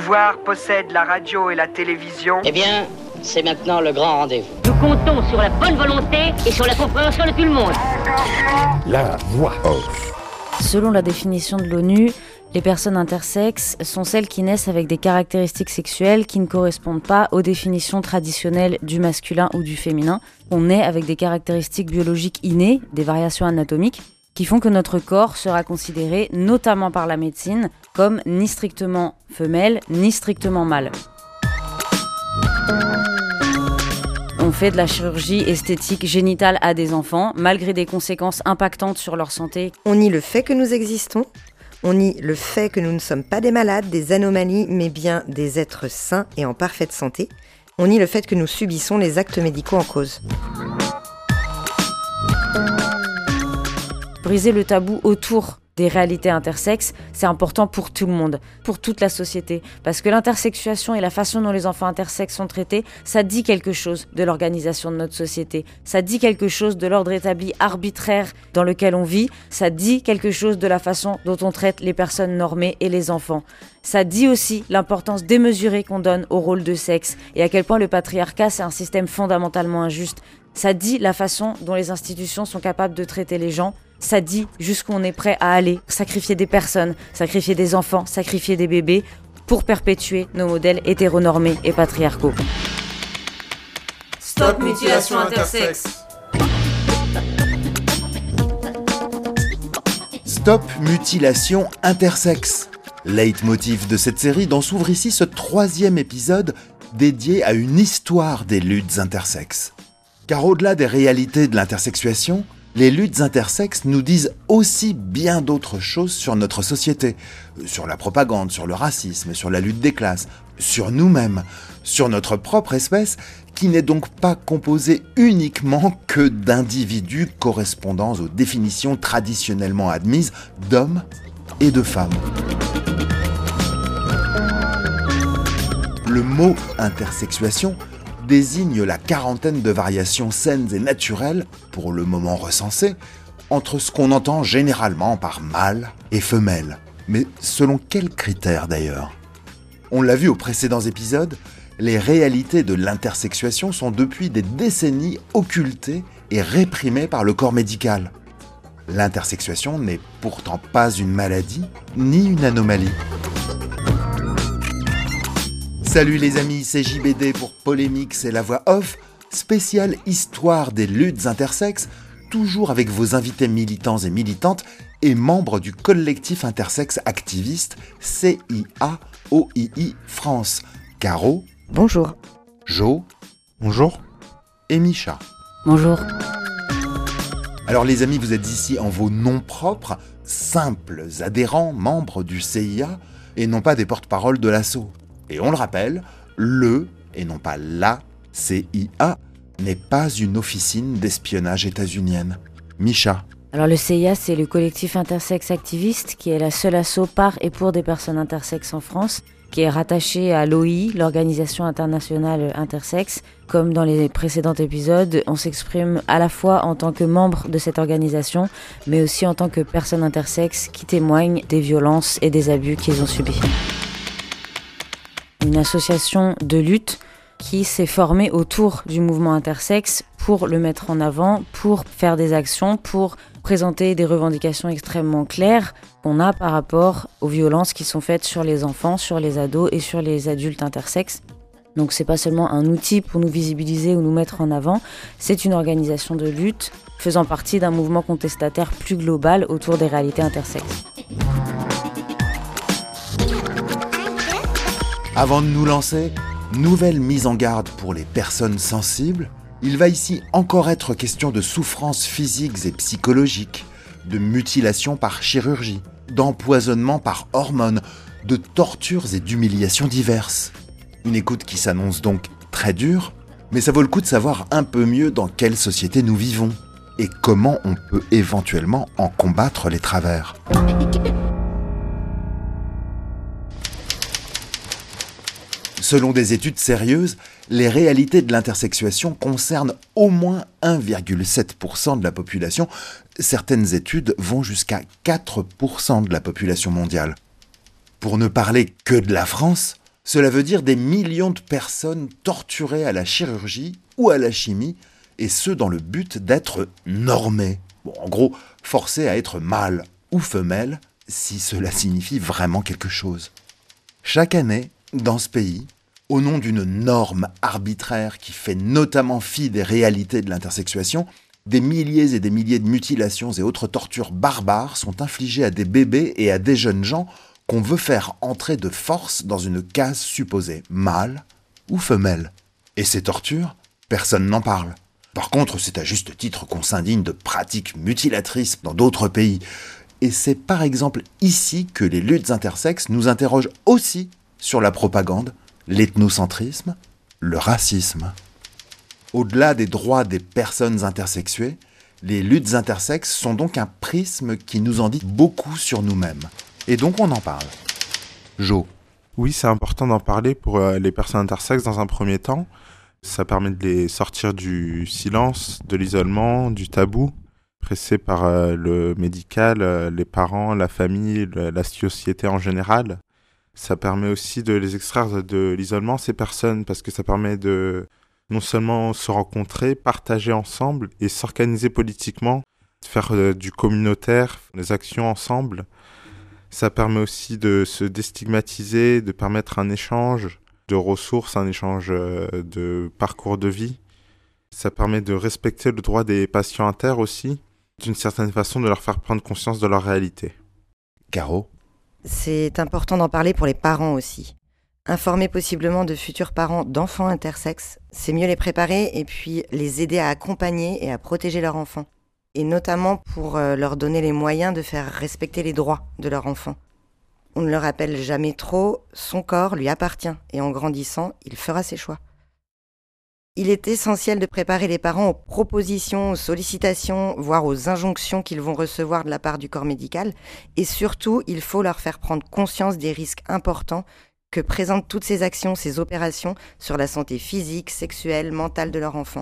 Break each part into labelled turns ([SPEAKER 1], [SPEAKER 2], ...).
[SPEAKER 1] pouvoir possède la radio et la télévision.
[SPEAKER 2] Eh bien, c'est maintenant le grand rendez-vous.
[SPEAKER 3] Nous comptons sur la bonne volonté et sur la compréhension de tout le monde.
[SPEAKER 4] La voix off.
[SPEAKER 5] Selon la définition de l'ONU, les personnes intersexes sont celles qui naissent avec des caractéristiques sexuelles qui ne correspondent pas aux définitions traditionnelles du masculin ou du féminin. On naît avec des caractéristiques biologiques innées, des variations anatomiques, qui font que notre corps sera considéré, notamment par la médecine, comme ni strictement femelle, ni strictement mâle. On fait de la chirurgie esthétique génitale à des enfants, malgré des conséquences impactantes sur leur santé.
[SPEAKER 6] On nie le fait que nous existons, on nie le fait que nous ne sommes pas des malades, des anomalies, mais bien des êtres sains et en parfaite santé. On nie le fait que nous subissons les actes médicaux en cause.
[SPEAKER 5] Briser le tabou autour des réalités intersexes, c'est important pour tout le monde, pour toute la société. Parce que l'intersexuation et la façon dont les enfants intersexes sont traités, ça dit quelque chose de l'organisation de notre société. Ça dit quelque chose de l'ordre établi arbitraire dans lequel on vit. Ça dit quelque chose de la façon dont on traite les personnes normées et les enfants. Ça dit aussi l'importance démesurée qu'on donne au rôle de sexe et à quel point le patriarcat, c'est un système fondamentalement injuste. Ça dit la façon dont les institutions sont capables de traiter les gens. Ça dit jusqu'où on est prêt à aller, sacrifier des personnes, sacrifier des enfants, sacrifier des bébés pour perpétuer nos modèles hétéronormés et patriarcaux.
[SPEAKER 7] Stop mutilation intersexe.
[SPEAKER 8] Stop mutilation intersexe. Leitmotiv de cette série dont s'ouvre ici ce 3e épisode dédié à une histoire des luttes intersexes. Car au-delà des réalités de l'intersexuation, les luttes intersexes nous disent aussi bien d'autres choses sur notre société, sur la propagande, sur le racisme, sur la lutte des classes, sur nous-mêmes, sur notre propre espèce, qui n'est donc pas composée uniquement que d'individus correspondant aux définitions traditionnellement admises d'hommes et de femmes. Le mot intersexuation désigne la quarantaine de variations saines et naturelles, pour le moment recensées, entre ce qu'on entend généralement par mâle et femelle. Mais selon quels critères d'ailleurs ? On l'a vu aux précédents épisodes, les réalités de l'intersexuation sont depuis des décennies occultées et réprimées par le corps médical. L'intersexuation n'est pourtant pas une maladie, ni une anomalie. Salut les amis, c'est JBD pour Polémique, c'est la voix off, spéciale histoire des luttes intersexes, toujours avec vos invités militants et militantes et membres du collectif intersexe activiste CIAOII France. Caro.
[SPEAKER 6] Bonjour.
[SPEAKER 8] Jo.
[SPEAKER 4] Bonjour.
[SPEAKER 8] Et Micha.
[SPEAKER 5] Bonjour.
[SPEAKER 8] Alors les amis, vous êtes ici en vos noms propres, simples adhérents, membres du CIA, et non pas des porte-paroles de l'assaut. Et on le rappelle, le, et non pas la, CIA, n'est pas une officine d'espionnage états-unienne. Micha.
[SPEAKER 5] Alors le CIA, c'est le collectif intersexe activiste qui est la seule asso par et pour des personnes intersexes en France, qui est rattaché à l'OI, l'Organisation internationale intersexe. Comme dans les précédents épisodes, on s'exprime à la fois en tant que membre de cette organisation, mais aussi en tant que personnes intersexes qui témoignent des violences et des abus qu'ils ont subis. Une association de lutte qui s'est formée autour du mouvement intersexe pour le mettre en avant, pour faire des actions, pour présenter des revendications extrêmement claires qu'on a par rapport aux violences qui sont faites sur les enfants, sur les ados et sur les adultes intersexes. Donc c'est pas seulement un outil pour nous visibiliser ou nous mettre en avant, c'est une organisation de lutte faisant partie d'un mouvement contestataire plus global autour des réalités intersexes.
[SPEAKER 8] Avant de nous lancer, nouvelle mise en garde pour les personnes sensibles. Il va ici encore être question de souffrances physiques et psychologiques, de mutilations par chirurgie, d'empoisonnement par hormones, de tortures et d'humiliations diverses. Une écoute qui s'annonce donc très dure, mais ça vaut le coup de savoir un peu mieux dans quelle société nous vivons et comment on peut éventuellement en combattre les travers. Selon des études sérieuses, les réalités de l'intersexuation concernent au moins 1,7% de la population. Certaines études vont jusqu'à 4% de la population mondiale. Pour ne parler que de la France, Cela veut dire des millions de personnes torturées à la chirurgie ou à la chimie, et ce dans le but d'être normées. Bon, en gros, forcées à être mâles ou femelles, si cela signifie vraiment quelque chose. Chaque année, dans ce pays, au nom d'une norme arbitraire qui fait notamment fi des réalités de l'intersexuation, des milliers et des milliers de mutilations et autres tortures barbares sont infligées à des bébés et à des jeunes gens qu'on veut faire entrer de force dans une case supposée mâle ou femelle. Et ces tortures, personne n'en parle. Par contre, c'est à juste titre qu'on s'indigne de pratiques mutilatrices dans d'autres pays. Et c'est par exemple ici que les luttes intersexes nous interrogent aussi sur la propagande, l'ethnocentrisme, le racisme. Au-delà des droits des personnes intersexuées, les luttes intersexes sont donc un prisme qui nous en dit beaucoup sur nous-mêmes. Et donc on en parle. Jo.
[SPEAKER 4] Oui, c'est important d'en parler pour les personnes intersexes dans un premier temps. Ça permet de les sortir du silence, de l'isolement, du tabou, pressé par le médical, les parents, la famille, la société en général. Ça permet aussi de les extraire de l'isolement, ces personnes, parce que ça permet de non seulement se rencontrer, partager ensemble et s'organiser politiquement, faire du communautaire, des actions ensemble. Ça permet aussi de se déstigmatiser, de permettre un échange de ressources, un échange de parcours de vie. Ça permet de respecter le droit des patients inter aussi, d'une certaine façon de leur faire prendre conscience de leur réalité.
[SPEAKER 8] Caro.
[SPEAKER 6] C'est important d'en parler pour les parents aussi. Informer possiblement de futurs parents d'enfants intersexes, c'est mieux les préparer et puis les aider à accompagner et à protéger leur enfant. Et notamment pour leur donner les moyens de faire respecter les droits de leur enfant. On ne le rappelle jamais trop, son corps lui appartient et en grandissant, il fera ses choix. Il est essentiel de préparer les parents aux propositions, aux sollicitations, voire aux injonctions qu'ils vont recevoir de la part du corps médical. Et surtout, il faut leur faire prendre conscience des risques importants que présentent toutes ces actions, ces opérations sur la santé physique, sexuelle, mentale de leur enfant.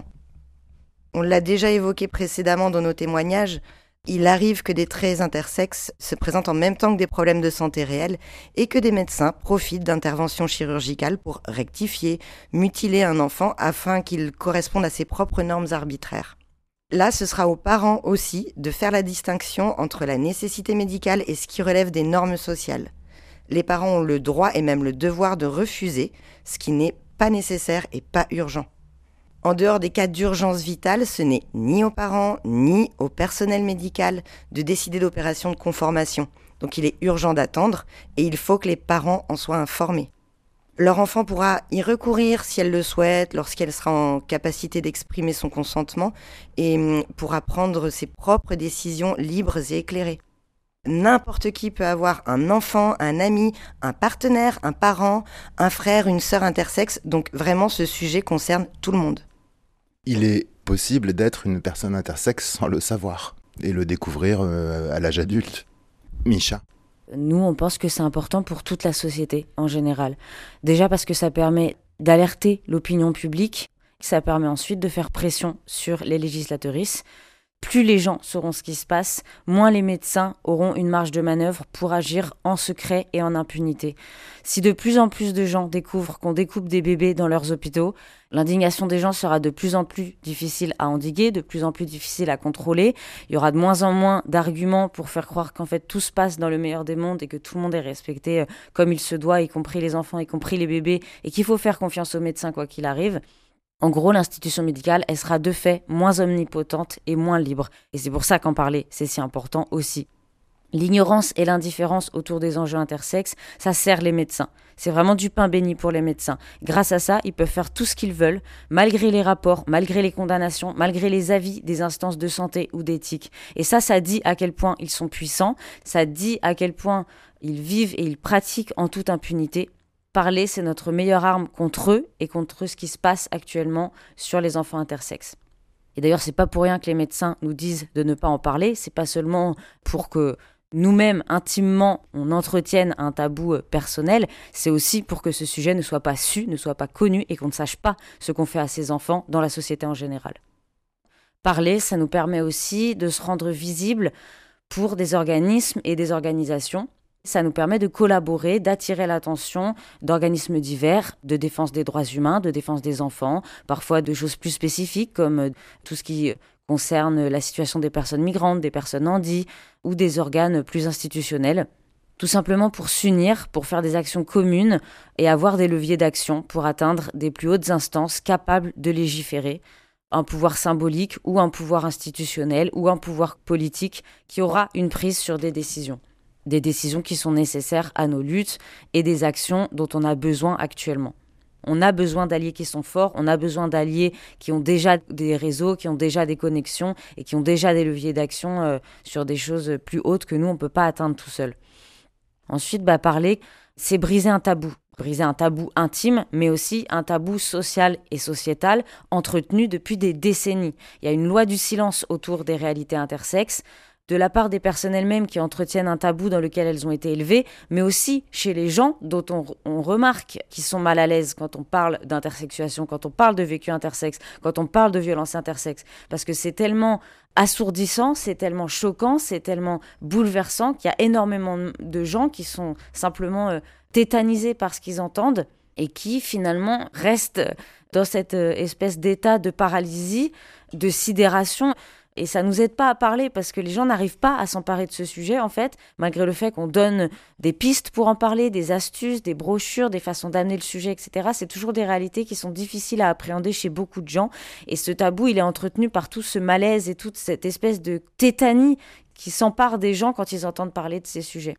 [SPEAKER 6] On l'a déjà évoqué précédemment dans nos témoignages, il arrive que des traits intersexes se présentent en même temps que des problèmes de santé réels et que des médecins profitent d'interventions chirurgicales pour rectifier, mutiler un enfant afin qu'il corresponde à ses propres normes arbitraires. Là, ce sera aux parents aussi de faire la distinction entre la nécessité médicale et ce qui relève des normes sociales. Les parents ont le droit et même le devoir de refuser ce qui n'est pas nécessaire et pas urgent. En dehors des cas d'urgence vitale, ce n'est ni aux parents ni au personnel médical de décider d'opérations de conformation. Donc il est urgent d'attendre et il faut que les parents en soient informés. Leur enfant pourra y recourir si elle le souhaite, lorsqu'elle sera en capacité d'exprimer son consentement et pourra prendre ses propres décisions libres et éclairées. N'importe qui peut avoir un enfant, un ami, un partenaire, un parent, un frère, une sœur intersexes, donc vraiment ce sujet concerne tout le monde.
[SPEAKER 8] Il est possible d'être une personne intersexe sans le savoir et le découvrir à l'âge adulte. Misha.
[SPEAKER 5] Nous, on pense que c'est important pour toute la société en général. Déjà parce que ça permet d'alerter l'opinion publique, ça permet ensuite de faire pression sur les législatrices. Plus les gens sauront ce qui se passe, moins les médecins auront une marge de manœuvre pour agir en secret et en impunité. Si de plus en plus de gens découvrent qu'on découpe des bébés dans leurs hôpitaux, l'indignation des gens sera de plus en plus difficile à endiguer, de plus en plus difficile à contrôler. Il y aura de moins en moins d'arguments pour faire croire qu'en fait tout se passe dans le meilleur des mondes et que tout le monde est respecté comme il se doit, y compris les enfants, y compris les bébés, et qu'il faut faire confiance aux médecins quoi qu'il arrive. En gros, l'institution médicale, elle sera de fait moins omnipotente et moins libre. Et c'est pour ça qu'en parler, c'est si important aussi. L'ignorance et l'indifférence autour des enjeux intersexes, ça sert les médecins. C'est vraiment du pain béni pour les médecins. Grâce à ça, ils peuvent faire tout ce qu'ils veulent, malgré les rapports, malgré les condamnations, malgré les avis des instances de santé ou d'éthique. Et ça dit à quel point ils sont puissants, ça dit à quel point ils vivent et ils pratiquent en toute impunité. Parler, c'est notre meilleure arme contre eux et contre ce qui se passe actuellement sur les enfants intersexes. Et d'ailleurs, c'est pas pour rien que les médecins nous disent de ne pas en parler. C'est pas seulement pour que nous-mêmes, intimement, on entretienne un tabou personnel. C'est aussi pour que ce sujet ne soit pas su, ne soit pas connu et qu'on ne sache pas ce qu'on fait à ces enfants dans la société en général. Parler, ça nous permet aussi de se rendre visible pour des organismes et des organisations. Ça nous permet de collaborer, d'attirer l'attention d'organismes divers, de défense des droits humains, de défense des enfants, parfois de choses plus spécifiques comme tout ce qui concerne la situation des personnes migrantes, des personnes handies ou des organes plus institutionnels. Tout simplement pour s'unir, pour faire des actions communes et avoir des leviers d'action pour atteindre des plus hautes instances capables de légiférer. Un pouvoir symbolique ou un pouvoir institutionnel ou un pouvoir politique qui aura une prise sur des décisions. Des décisions qui sont nécessaires à nos luttes et des actions dont on a besoin actuellement. On a besoin d'alliés qui sont forts, on a besoin d'alliés qui ont déjà des réseaux, qui ont déjà des connexions et qui ont déjà des leviers d'action sur des choses plus hautes que nous, on ne peut pas atteindre tout seul. Ensuite, parler, c'est briser un tabou. Briser un tabou intime, mais aussi un tabou social et sociétal entretenu depuis des décennies. Il y a une loi du silence autour des réalités intersexes, de la part des personnes elles-mêmes qui entretiennent un tabou dans lequel elles ont été élevées, mais aussi chez les gens dont on remarque qu'ils sont mal à l'aise quand on parle d'intersexuation, quand on parle de vécu intersexe, quand on parle de violence intersexe. Parce que c'est tellement assourdissant, c'est tellement choquant, c'est tellement bouleversant qu'il y a énormément de gens qui sont simplement tétanisés par ce qu'ils entendent et qui finalement restent dans cette espèce d'état de paralysie, de sidération. Et ça nous aide pas à parler parce que les gens n'arrivent pas à s'emparer de ce sujet, en fait, malgré le fait qu'on donne des pistes pour en parler, des astuces, des brochures, des façons d'amener le sujet, etc. C'est toujours des réalités qui sont difficiles à appréhender chez beaucoup de gens. Et ce tabou, il est entretenu par tout ce malaise et toute cette espèce de tétanie qui s'empare des gens quand ils entendent parler de ces sujets.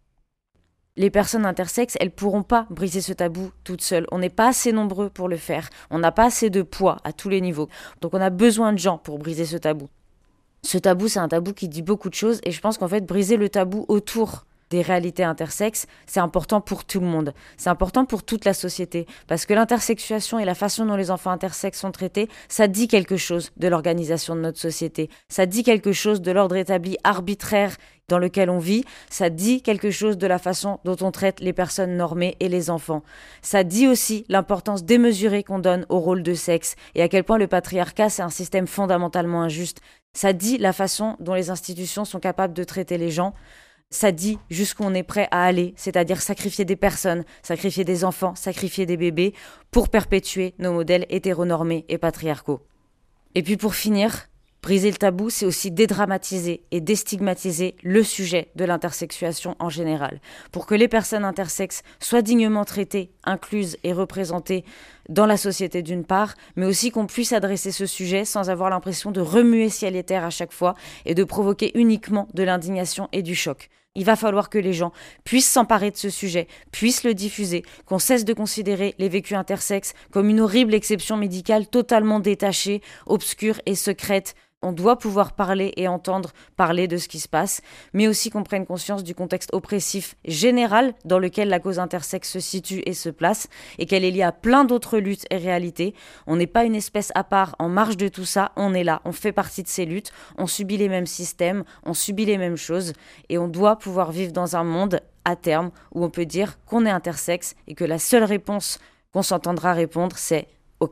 [SPEAKER 5] Les personnes intersexes, elles pourront pas briser ce tabou toutes seules. On n'est pas assez nombreux pour le faire. On n'a pas assez de poids à tous les niveaux. Donc on a besoin de gens pour briser ce tabou. Ce tabou, c'est un tabou qui dit beaucoup de choses et je pense qu'en fait, briser le tabou autour des réalités intersexes, c'est important pour tout le monde. C'est important pour toute la société parce que l'intersexuation et la façon dont les enfants intersexes sont traités, ça dit quelque chose de l'organisation de notre société. Ça dit quelque chose de l'ordre établi arbitraire dans lequel on vit. Ça dit quelque chose de la façon dont on traite les personnes normées et les enfants. Ça dit aussi l'importance démesurée qu'on donne au rôle de sexe et à quel point le patriarcat, c'est un système fondamentalement injuste. Ça dit la façon dont les institutions sont capables de traiter les gens. Ça dit jusqu'où on est prêt à aller, c'est-à-dire sacrifier des personnes, sacrifier des enfants, sacrifier des bébés pour perpétuer nos modèles hétéronormés et patriarcaux. Et puis pour finir, briser le tabou, c'est aussi dédramatiser et déstigmatiser le sujet de l'intersexuation en général, pour que les personnes intersexes soient dignement traitées, incluses et représentées dans la société d'une part, mais aussi qu'on puisse adresser ce sujet sans avoir l'impression de remuer ciel et terre à chaque fois et de provoquer uniquement de l'indignation et du choc. Il va falloir que les gens puissent s'emparer de ce sujet, puissent le diffuser, qu'on cesse de considérer les vécus intersexes comme une horrible exception médicale totalement détachée, obscure et secrète. On doit pouvoir parler et entendre parler de ce qui se passe, mais aussi qu'on prenne conscience du contexte oppressif général dans lequel la cause intersexe se situe et se place, et qu'elle est liée à plein d'autres luttes et réalités. On n'est pas une espèce à part en marge de tout ça, on est là, on fait partie de ces luttes, on subit les mêmes systèmes, on subit les mêmes choses, et on doit pouvoir vivre dans un monde, à terme, où on peut dire qu'on est intersexe, et que la seule réponse qu'on s'entendra répondre, c'est « OK ».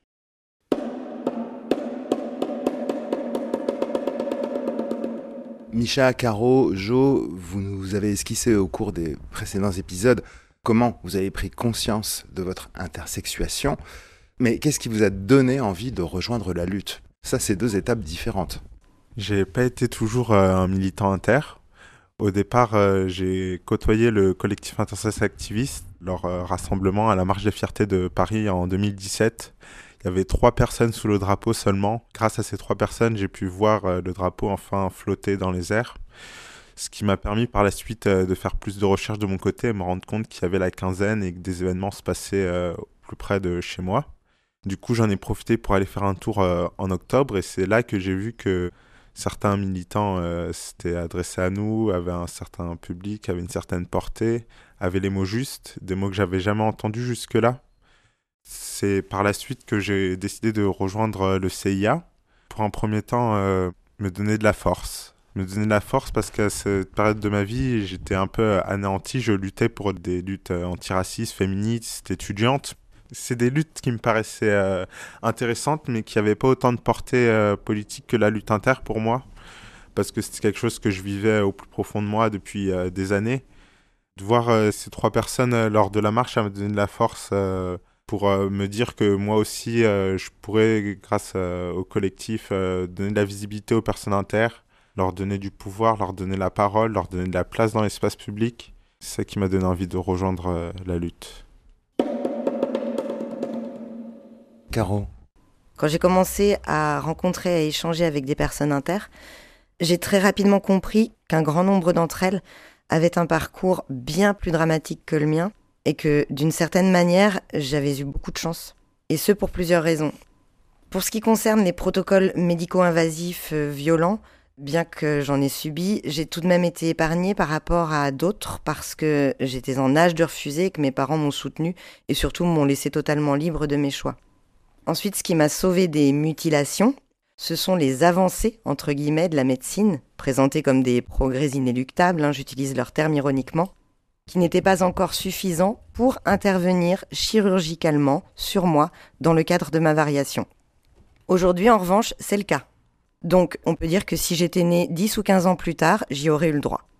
[SPEAKER 8] Misha, Caro, Jo, vous nous avez esquissé au cours des précédents épisodes comment vous avez pris conscience de votre intersexuation. Mais qu'est-ce qui vous a donné envie de rejoindre la lutte ? Ça, c'est deux étapes différentes.
[SPEAKER 4] J'ai pas été toujours un militant inter. Au départ, j'ai côtoyé le collectif intersexe activiste, leur rassemblement à la Marche des Fiertés de Paris en 2017. Il y avait 3 personnes sous le drapeau seulement. Grâce à ces 3 personnes, j'ai pu voir le drapeau enfin flotter dans les airs. Ce qui m'a permis par la suite de faire plus de recherches de mon côté et me rendre compte qu'il y avait la quinzaine et que des événements se passaient au plus près de chez moi. Du coup, j'en ai profité pour aller faire un tour en octobre et c'est là que j'ai vu que certains militants s'étaient adressés à nous, avaient un certain public, avaient une certaine portée, avaient les mots justes, des mots que j'avais jamais entendus jusque-là. C'est par la suite que j'ai décidé de rejoindre le CIA. Pour un premier temps, me donner de la force. Me donner de la force parce qu'à cette période de ma vie, j'étais un peu anéanti. Je luttais pour des luttes antiracistes, féministes, étudiantes. C'est des luttes qui me paraissaient intéressantes, mais qui n'avaient pas autant de portée politique que la lutte inter pour moi. Parce que c'était quelque chose que je vivais au plus profond de moi depuis des années. De voir ces 3 personnes lors de la marche, ça m'a donné de la force pour me dire que moi aussi, je pourrais, grâce au collectif, donner de la visibilité aux personnes inter, leur donner du pouvoir, leur donner la parole, leur donner de la place dans l'espace public. C'est ça qui m'a donné envie de rejoindre la lutte.
[SPEAKER 8] Caro.
[SPEAKER 6] Quand j'ai commencé à rencontrer et à échanger avec des personnes inter, j'ai très rapidement compris qu'un grand nombre d'entre elles avaient un parcours bien plus dramatique que le mien et que, d'une certaine manière, j'avais eu beaucoup de chance. Et ce, pour plusieurs raisons. Pour ce qui concerne les protocoles médico-invasifs violents, bien que j'en ai subi, j'ai tout de même été épargnée par rapport à d'autres parce que j'étais en âge de refuser et que mes parents m'ont soutenue et surtout m'ont laissé totalement libre de mes choix. Ensuite, ce qui m'a sauvée des mutilations, ce sont les avancées, entre guillemets, de la médecine, présentées comme des progrès inéluctables, j'utilise leur terme ironiquement, qui n'étaient pas encore suffisants pour intervenir chirurgicalement sur moi dans le cadre de ma variation. Aujourd'hui, en revanche, c'est le cas. Donc, on peut dire que si j'étais née 10 ou 15 ans plus tard, j'y aurais eu le droit.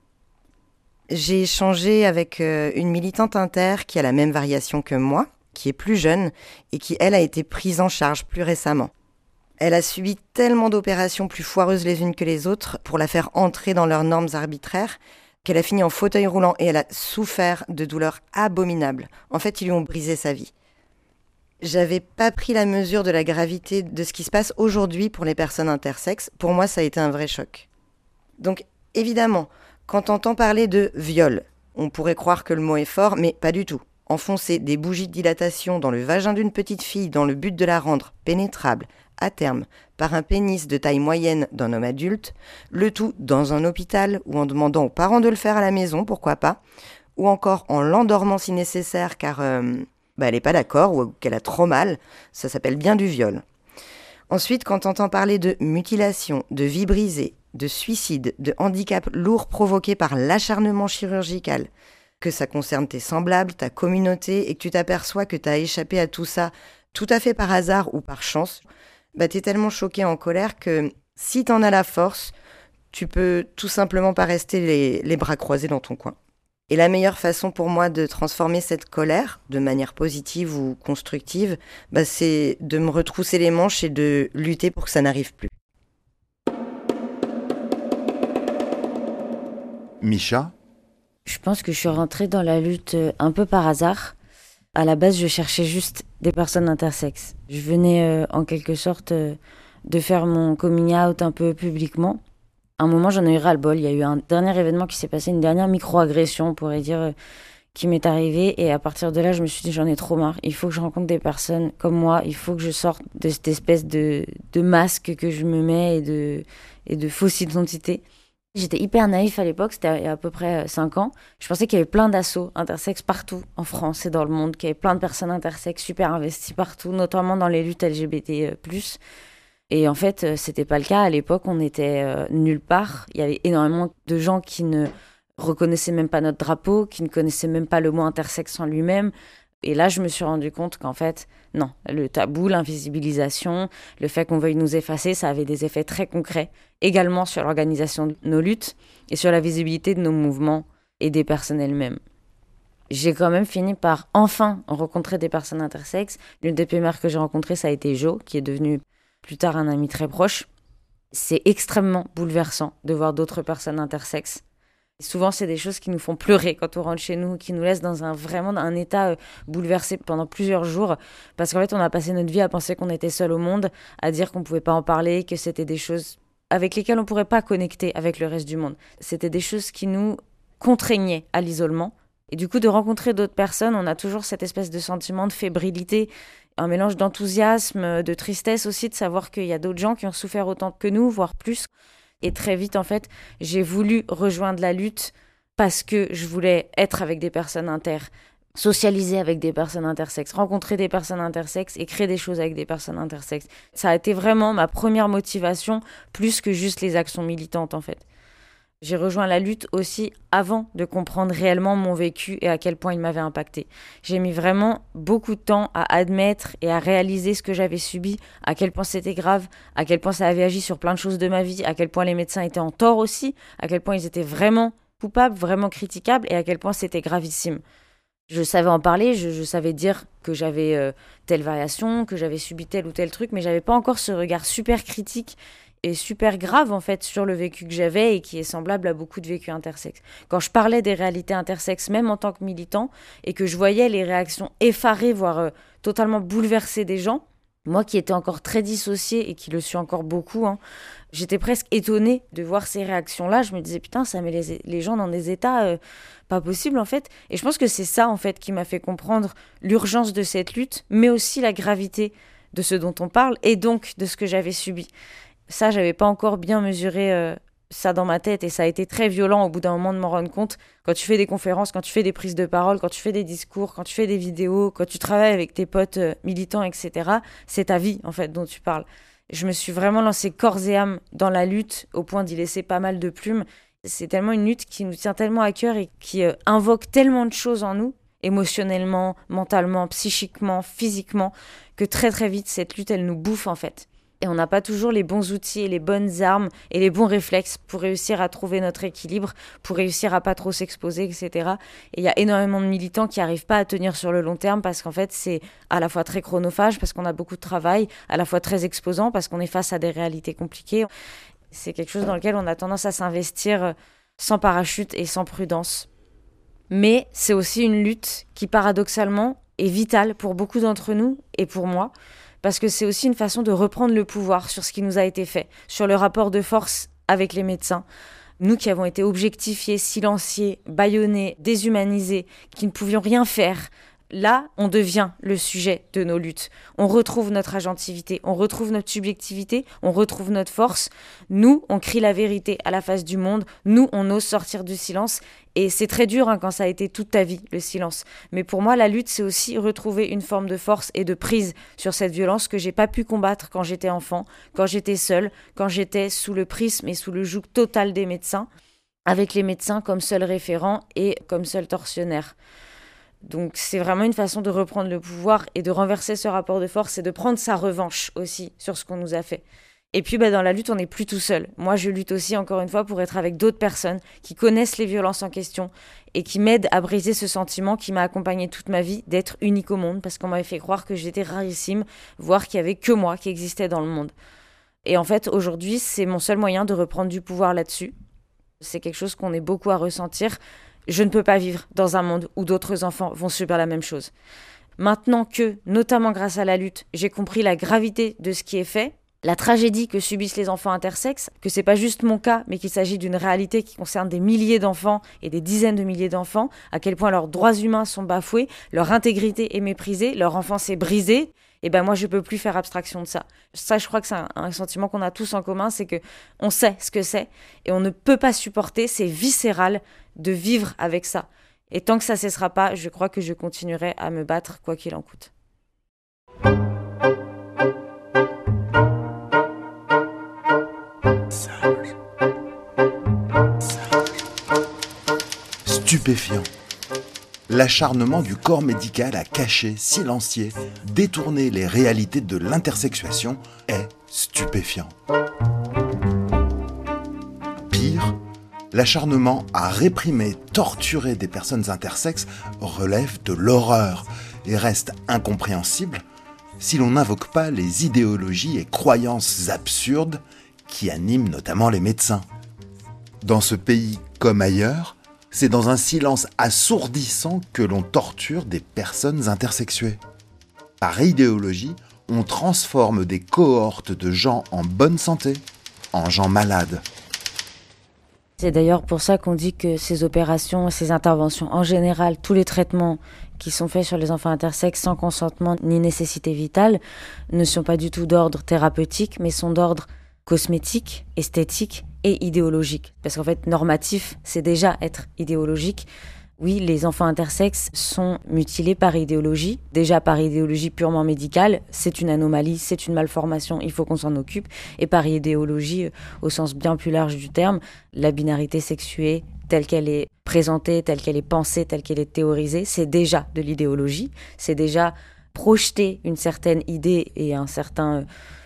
[SPEAKER 6] J'ai échangé avec une militante inter qui a la même variation que moi, qui est plus jeune et qui, elle, a été prise en charge plus récemment. Elle a subi tellement d'opérations plus foireuses les unes que les autres pour la faire entrer dans leurs normes arbitraires qu'elle a fini en fauteuil roulant et elle a souffert de douleurs abominables. En fait, ils lui ont brisé sa vie. J'avais pas pris la mesure de la gravité de ce qui se passe aujourd'hui pour les personnes intersexes. Pour moi, ça a été un vrai choc. Donc, évidemment, quand on entend parler de viol, on pourrait croire que le mot est fort, mais pas du tout. Enfoncer des bougies de dilatation dans le vagin d'une petite fille dans le but de la rendre pénétrable, à terme, par un pénis de taille moyenne d'un homme adulte, le tout dans un hôpital ou en demandant aux parents de le faire à la maison, pourquoi pas, ou encore en l'endormant si nécessaire car elle n'est pas d'accord ou qu'elle a trop mal, ça s'appelle bien du viol. Ensuite, quand on entend parler de mutilation, de vie brisée, de suicide, de handicap lourd provoqué par l'acharnement chirurgical, que ça concerne tes semblables, ta communauté, et que tu t'aperçois que t'as échappé à tout ça tout à fait par hasard ou par chance, t'es tellement choqué, en colère que si t'en as la force, tu peux tout simplement pas rester les bras croisés dans ton coin. Et la meilleure façon pour moi de transformer cette colère, de manière positive ou constructive, c'est de me retrousser les manches et de lutter pour que ça n'arrive plus.
[SPEAKER 8] Misha ?
[SPEAKER 5] Je pense que je suis rentrée dans la lutte un peu par hasard. À la base, je cherchais juste des personnes intersexes. Je venais en quelque sorte de faire mon coming out un peu publiquement. À un moment, j'en ai eu ras-le-bol. Il y a eu un dernier événement qui s'est passé, une dernière micro-agression, on pourrait dire, qui m'est arrivée. Et à partir de là, je me suis dit, j'en ai trop marre. Il faut que je rencontre des personnes comme moi. Il faut que je sorte de cette espèce de masque que je me mets et de fausse identité. J'étais hyper naïf à l'époque, c'était il y a à peu près 5 ans. Je pensais qu'il y avait plein d'assauts intersexes partout en France et dans le monde, qu'il y avait plein de personnes intersexes super investies partout, notamment dans les luttes LGBT+. Et en fait, c'était pas le cas. À l'époque, on était nulle part. Il y avait énormément de gens qui ne reconnaissaient même pas notre drapeau, qui ne connaissaient même pas le mot intersexe en lui-même. Et là, je me suis rendu compte qu'en fait, non, le tabou, l'invisibilisation, le fait qu'on veuille nous effacer, ça avait des effets très concrets, également sur l'organisation de nos luttes et sur la visibilité de nos mouvements et des personnes elles-mêmes. J'ai quand même fini par enfin rencontrer des personnes intersexes. L'une des premières que j'ai rencontrées, ça a été Jo, qui est devenue plus tard un ami très proche. C'est extrêmement bouleversant de voir d'autres personnes intersexes. Souvent, c'est des choses qui nous font pleurer quand on rentre chez nous, qui nous laissent dans un état bouleversé pendant plusieurs jours. Parce qu'en fait, on a passé notre vie à penser qu'on était seul au monde, à dire qu'on ne pouvait pas en parler, que c'était des choses avec lesquelles on ne pourrait pas connecter avec le reste du monde. C'était des choses qui nous contraignaient à l'isolement. Et du coup, de rencontrer d'autres personnes, on a toujours cette espèce de sentiment de fébrilité, un mélange d'enthousiasme, de tristesse aussi, de savoir qu'il y a d'autres gens qui ont souffert autant que nous, voire plus. Et très vite, en fait, j'ai voulu rejoindre la lutte parce que je voulais être avec des personnes inter, socialiser avec des personnes intersexes, rencontrer des personnes intersexes et créer des choses avec des personnes intersexes. Ça a été vraiment ma première motivation, plus que juste les actions militantes, en fait. J'ai rejoint la lutte aussi avant de comprendre réellement mon vécu et à quel point il m'avait impacté. J'ai mis vraiment beaucoup de temps à admettre et à réaliser ce que j'avais subi, à quel point c'était grave, à quel point ça avait agi sur plein de choses de ma vie, à quel point les médecins étaient en tort aussi, à quel point ils étaient vraiment coupable, vraiment critiquable, et à quel point c'était gravissime. Je savais en parler, je savais dire que j'avais telle variation, que j'avais subi tel ou tel truc, mais j'avais pas encore ce regard super critique et super grave en fait sur le vécu que j'avais et qui est semblable à beaucoup de vécus intersexes. Quand je parlais des réalités intersexes, même en tant que militant, et que je voyais les réactions effarées, voire totalement bouleversées des gens, moi qui étais encore très dissociée et qui le suis encore beaucoup, j'étais presque étonnée de voir ces réactions-là. Je me disais, putain, ça met les gens dans des états pas possibles, en fait. Et je pense que c'est ça, en fait, qui m'a fait comprendre l'urgence de cette lutte, mais aussi la gravité de ce dont on parle, et donc de ce que j'avais subi. Ça, j'avais pas encore bien mesuré ça dans ma tête, et ça a été très violent au bout d'un moment de m'en rendre compte. Quand tu fais des conférences, quand tu fais des prises de parole, quand tu fais des discours, quand tu fais des vidéos, quand tu travailles avec tes potes militants, etc., c'est ta vie, en fait, dont tu parles. Je me suis vraiment lancée corps et âme dans la lutte, au point d'y laisser pas mal de plumes. C'est tellement une lutte qui nous tient tellement à cœur et qui invoque tellement de choses en nous, émotionnellement, mentalement, psychiquement, physiquement, que très très vite, cette lutte, elle nous bouffe, en fait. Et on n'a pas toujours les bons outils et les bonnes armes et les bons réflexes pour réussir à trouver notre équilibre, pour réussir à pas trop s'exposer, etc. Et il y a énormément de militants qui n'arrivent pas à tenir sur le long terme parce qu'en fait, c'est à la fois très chronophage parce qu'on a beaucoup de travail, à la fois très exposant parce qu'on est face à des réalités compliquées. C'est quelque chose dans lequel on a tendance à s'investir sans parachute et sans prudence. Mais c'est aussi une lutte qui, paradoxalement, est vitale pour beaucoup d'entre nous et pour moi, parce que c'est aussi une façon de reprendre le pouvoir sur ce qui nous a été fait, sur le rapport de force avec les médecins. Nous qui avons été objectifiés, silenciés, bâillonnés, déshumanisés, qui ne pouvions rien faire, là, on devient le sujet de nos luttes. On retrouve notre agentivité, on retrouve notre subjectivité, on retrouve notre force. Nous, on crie la vérité à la face du monde. Nous, on ose sortir du silence. Et c'est très dur quand ça a été toute ta vie, le silence. Mais pour moi, la lutte, c'est aussi retrouver une forme de force et de prise sur cette violence que j'ai pas pu combattre quand j'étais enfant, quand j'étais seule, quand j'étais sous le prisme et sous le joug total des médecins, avec les médecins comme seul référent et comme seul tortionnaire. Donc c'est vraiment une façon de reprendre le pouvoir et de renverser ce rapport de force et de prendre sa revanche aussi sur ce qu'on nous a fait. Et puis dans la lutte, on n'est plus tout seul. Moi, je lutte aussi, encore une fois, pour être avec d'autres personnes qui connaissent les violences en question et qui m'aident à briser ce sentiment qui m'a accompagnée toute ma vie d'être unique au monde, parce qu'on m'avait fait croire que j'étais rarissime, voire qu'il n'y avait que moi qui existais dans le monde. Et en fait, aujourd'hui, c'est mon seul moyen de reprendre du pouvoir là-dessus. C'est quelque chose qu'on est beaucoup à ressentir. Je ne peux pas vivre dans un monde où d'autres enfants vont subir la même chose. Maintenant que, notamment grâce à la lutte, j'ai compris la gravité de ce qui est fait, la tragédie que subissent les enfants intersexes, que c'est pas juste mon cas, mais qu'il s'agit d'une réalité qui concerne des milliers d'enfants et des dizaines de milliers d'enfants, à quel point leurs droits humains sont bafoués, leur intégrité est méprisée, leur enfance est brisée, et moi je peux plus faire abstraction de ça. Ça, je crois que c'est un sentiment qu'on a tous en commun, c'est que on sait ce que c'est, et on ne peut pas supporter, c'est viscéral de vivre avec ça. Et tant que ça cessera pas, je crois que je continuerai à me battre, quoi qu'il en coûte.
[SPEAKER 8] Stupéfiant. L'acharnement du corps médical à cacher, silencier, détourner les réalités de l'intersexuation est stupéfiant. Pire, l'acharnement à réprimer, torturer des personnes intersexes relève de l'horreur et reste incompréhensible si l'on n'invoque pas les idéologies et croyances absurdes qui animent notamment les médecins. Dans ce pays comme ailleurs, c'est dans un silence assourdissant que l'on torture des personnes intersexuées. Par idéologie, on transforme des cohortes de gens en bonne santé en gens malades.
[SPEAKER 5] C'est d'ailleurs pour ça qu'on dit que ces opérations, ces interventions, en général, tous les traitements qui sont faits sur les enfants intersexes sans consentement ni nécessité vitale, ne sont pas du tout d'ordre thérapeutique, mais sont d'ordre cosmétique, esthétique et idéologique. Parce qu'en fait, normatif, c'est déjà être idéologique. Oui, les enfants intersexes sont mutilés par idéologie, déjà par idéologie purement médicale, c'est une anomalie, c'est une malformation, il faut qu'on s'en occupe, et par idéologie, au sens bien plus large du terme, la binarité sexuée, telle qu'elle est présentée, telle qu'elle est pensée, telle qu'elle est théorisée, c'est déjà de l'idéologie, c'est déjà projeter une certaine idée et un certain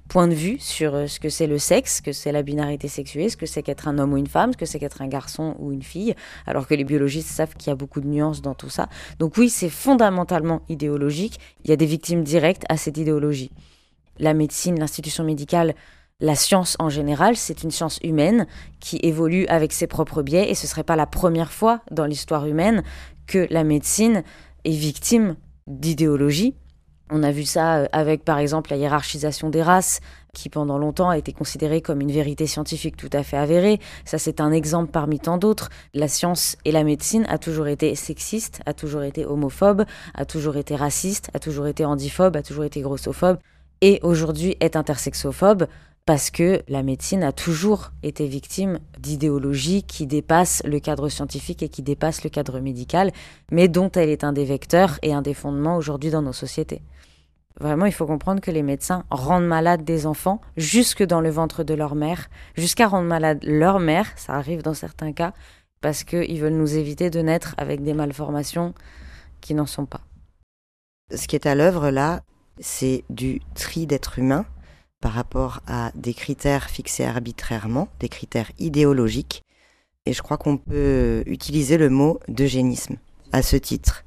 [SPEAKER 5] point de vue sur ce que c'est le sexe, ce que c'est la binarité sexuée, ce que c'est qu'être un homme ou une femme, ce que c'est qu'être un garçon ou une fille, alors que les biologistes savent qu'il y a beaucoup de nuances dans tout ça. Donc oui, c'est fondamentalement idéologique. Il y a des victimes directes à cette idéologie. La médecine, l'institution médicale, la science en général, c'est une science humaine qui évolue avec ses propres biais et ce ne serait pas la première fois dans l'histoire humaine que la médecine est victime d'idéologie. On a vu ça avec, par exemple, la hiérarchisation des races, qui pendant longtemps a été considérée comme une vérité scientifique tout à fait avérée. Ça, c'est un exemple parmi tant d'autres. La science et la médecine a toujours été sexiste, a toujours été homophobe, a toujours été raciste, a toujours été handiphobe, a toujours été grossophobe, et aujourd'hui est intersexophobe, parce que la médecine a toujours été victime d'idéologies qui dépassent le cadre scientifique et qui dépassent le cadre médical, mais dont elle est un des vecteurs et un des fondements aujourd'hui dans nos sociétés. Vraiment, il faut comprendre que les médecins rendent malades des enfants jusque dans le ventre de leur mère, jusqu'à rendre malade leur mère, ça arrive dans certains cas, parce qu'ils veulent nous éviter de naître avec des malformations qui n'en sont pas.
[SPEAKER 6] Ce qui est à l'œuvre là, c'est du tri d'êtres humains, par rapport à des critères fixés arbitrairement, des critères idéologiques. Et je crois qu'on peut utiliser le mot d'eugénisme à ce titre.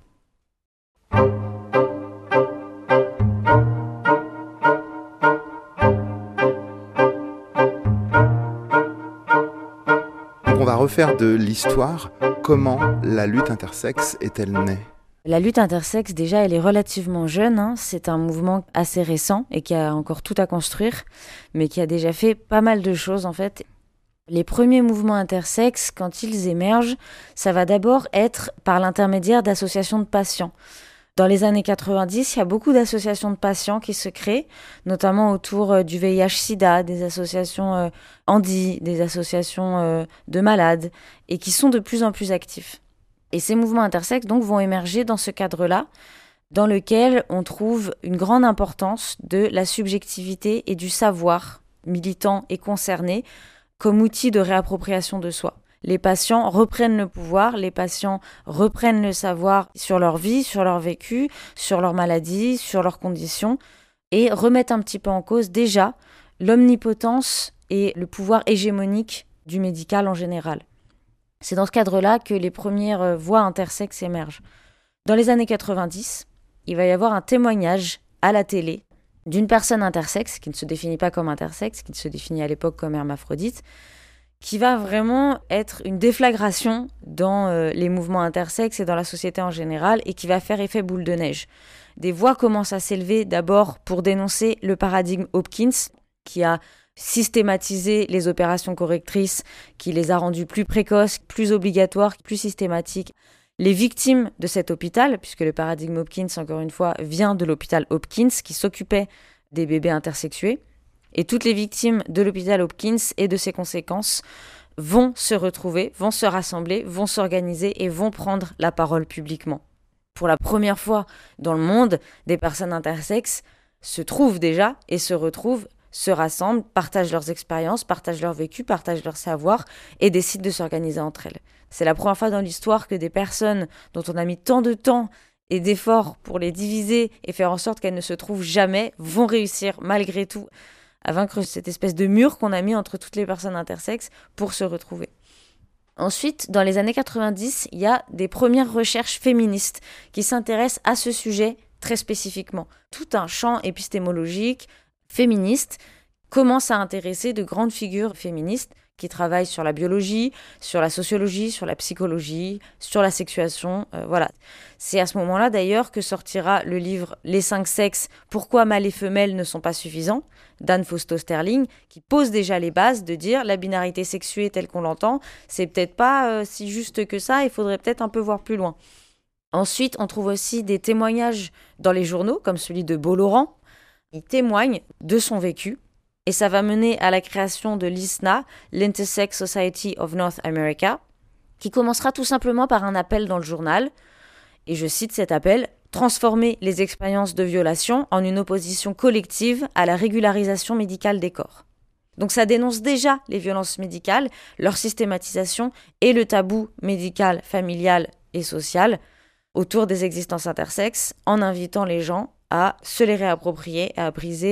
[SPEAKER 8] On va refaire de l'histoire. Comment la lutte intersexe est-elle née ?
[SPEAKER 5] La lutte intersexe, déjà, elle est relativement jeune. C'est un mouvement assez récent et qui a encore tout à construire, mais qui a déjà fait pas mal de choses, en fait. Les premiers mouvements intersexes, quand ils émergent, ça va d'abord être par l'intermédiaire d'associations de patients. Dans les années 90, il y a beaucoup d'associations de patients qui se créent, notamment autour du VIH-Sida, des associations handi, des associations de malades, et qui sont de plus en plus actifs. Et ces mouvements intersexes donc vont émerger dans ce cadre-là, dans lequel on trouve une grande importance de la subjectivité et du savoir militant et concerné comme outil de réappropriation de soi. Les patients reprennent le pouvoir, les patients reprennent le savoir sur leur vie, sur leur vécu, sur leur maladie, sur leurs conditions, et remettent un petit peu en cause déjà l'omnipotence et le pouvoir hégémonique du médical en général. C'est dans ce cadre-là que les premières voix intersexes émergent. Dans les années 90, il va y avoir un témoignage à la télé d'une personne intersexe, qui ne se définit pas comme intersexe, qui se définit à l'époque comme hermaphrodite, qui va vraiment être une déflagration dans les mouvements intersexes et dans la société en général, et qui va faire effet boule de neige. Des voix commencent à s'élever d'abord pour dénoncer le paradigme Hopkins, qui a systématisé les opérations correctrices, qui les a rendues plus précoces, plus obligatoires, plus systématiques. Les victimes de cet hôpital, puisque le paradigme Hopkins, encore une fois, vient de l'hôpital Hopkins, qui s'occupait des bébés intersexués, et toutes les victimes de l'hôpital Hopkins et de ses conséquences vont se retrouver, vont se rassembler, vont s'organiser et vont prendre la parole publiquement. Pour la première fois dans le monde, des personnes intersexes se trouvent déjà et se retrouvent, se rassemblent, partagent leurs expériences, partagent leur vécu, partagent leur savoir et décident de s'organiser entre elles. C'est la première fois dans l'histoire que des personnes dont on a mis tant de temps et d'efforts pour les diviser et faire en sorte qu'elles ne se trouvent jamais vont réussir malgré tout à vaincre cette espèce de mur qu'on a mis entre toutes les personnes intersexes pour se retrouver. Ensuite, dans les années 90, il y a des premières recherches féministes qui s'intéressent à ce sujet très spécifiquement. Tout un champ épistémologique féministe commence à intéresser de grandes figures féministes qui travaillent sur la biologie, sur la sociologie, sur la psychologie, sur la sexuation. Voilà. C'est à ce moment-là d'ailleurs que sortira le livre « Les 5 sexes, pourquoi mâles et femelles ne sont pas suffisants » d'Anne Fausto-Sterling, qui pose déjà les bases de dire la binarité sexuée telle qu'on l'entend, c'est peut-être pas si juste que ça, il faudrait peut-être un peu voir plus loin. Ensuite, on trouve aussi des témoignages dans les journaux, comme celui de Beau Laurent. Il témoigne de son vécu. Et ça va mener à la création de l'ISNA, l'Intersex Society of North America, qui commencera tout simplement par un appel dans le journal. Et je cite cet appel, « Transformer les expériences de violation en une opposition collective à la régularisation médicale des corps ». Donc ça dénonce déjà les violences médicales, leur systématisation et le tabou médical, familial et social autour des existences intersexes, en invitant les gens à se les réapproprier et à briser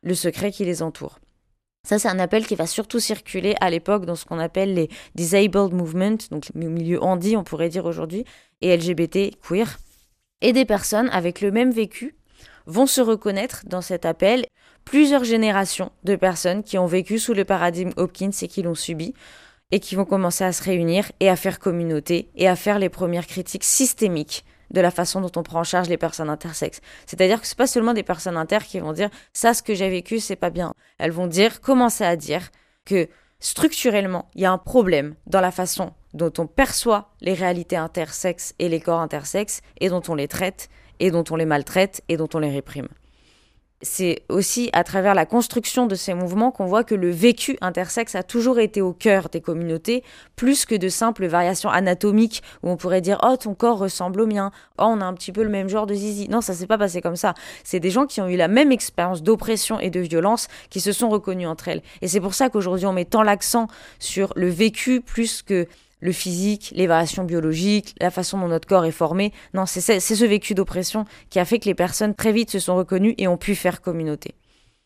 [SPEAKER 5] le secret qui les entoure. Ça, c'est un appel qui va surtout circuler à l'époque dans ce qu'on appelle les disabled movement, donc le milieu handi, on pourrait dire aujourd'hui, et LGBT, queer. Et des personnes avec le même vécu vont se reconnaître dans cet appel. Plusieurs générations de personnes qui ont vécu sous le paradigme Hopkins et qui l'ont subi, et qui vont commencer à se réunir et à faire communauté et à faire les premières critiques systémiques de la façon dont on prend en charge les personnes intersexes. C'est-à-dire que c'est pas seulement des personnes inter qui vont dire « ça, ce que j'ai vécu, c'est pas bien ». Elles vont commencer à dire que structurellement, il y a un problème dans la façon dont on perçoit les réalités intersexes et les corps intersexes et dont on les traite et dont on les maltraite et dont on les réprime. C'est aussi à travers la construction de ces mouvements qu'on voit que le vécu intersexe a toujours été au cœur des communautés, plus que de simples variations anatomiques où on pourrait dire « Oh, ton corps ressemble au mien. Oh, on a un petit peu le même genre de zizi. » Non, ça s'est pas passé comme ça. C'est des gens qui ont eu la même expérience d'oppression et de violence qui se sont reconnus entre elles. Et c'est pour ça qu'aujourd'hui, on met tant l'accent sur le vécu plus que le physique, les variations biologiques, la façon dont notre corps est formé. Non, c'est ce vécu d'oppression qui a fait que les personnes très vite se sont reconnues et ont pu faire communauté.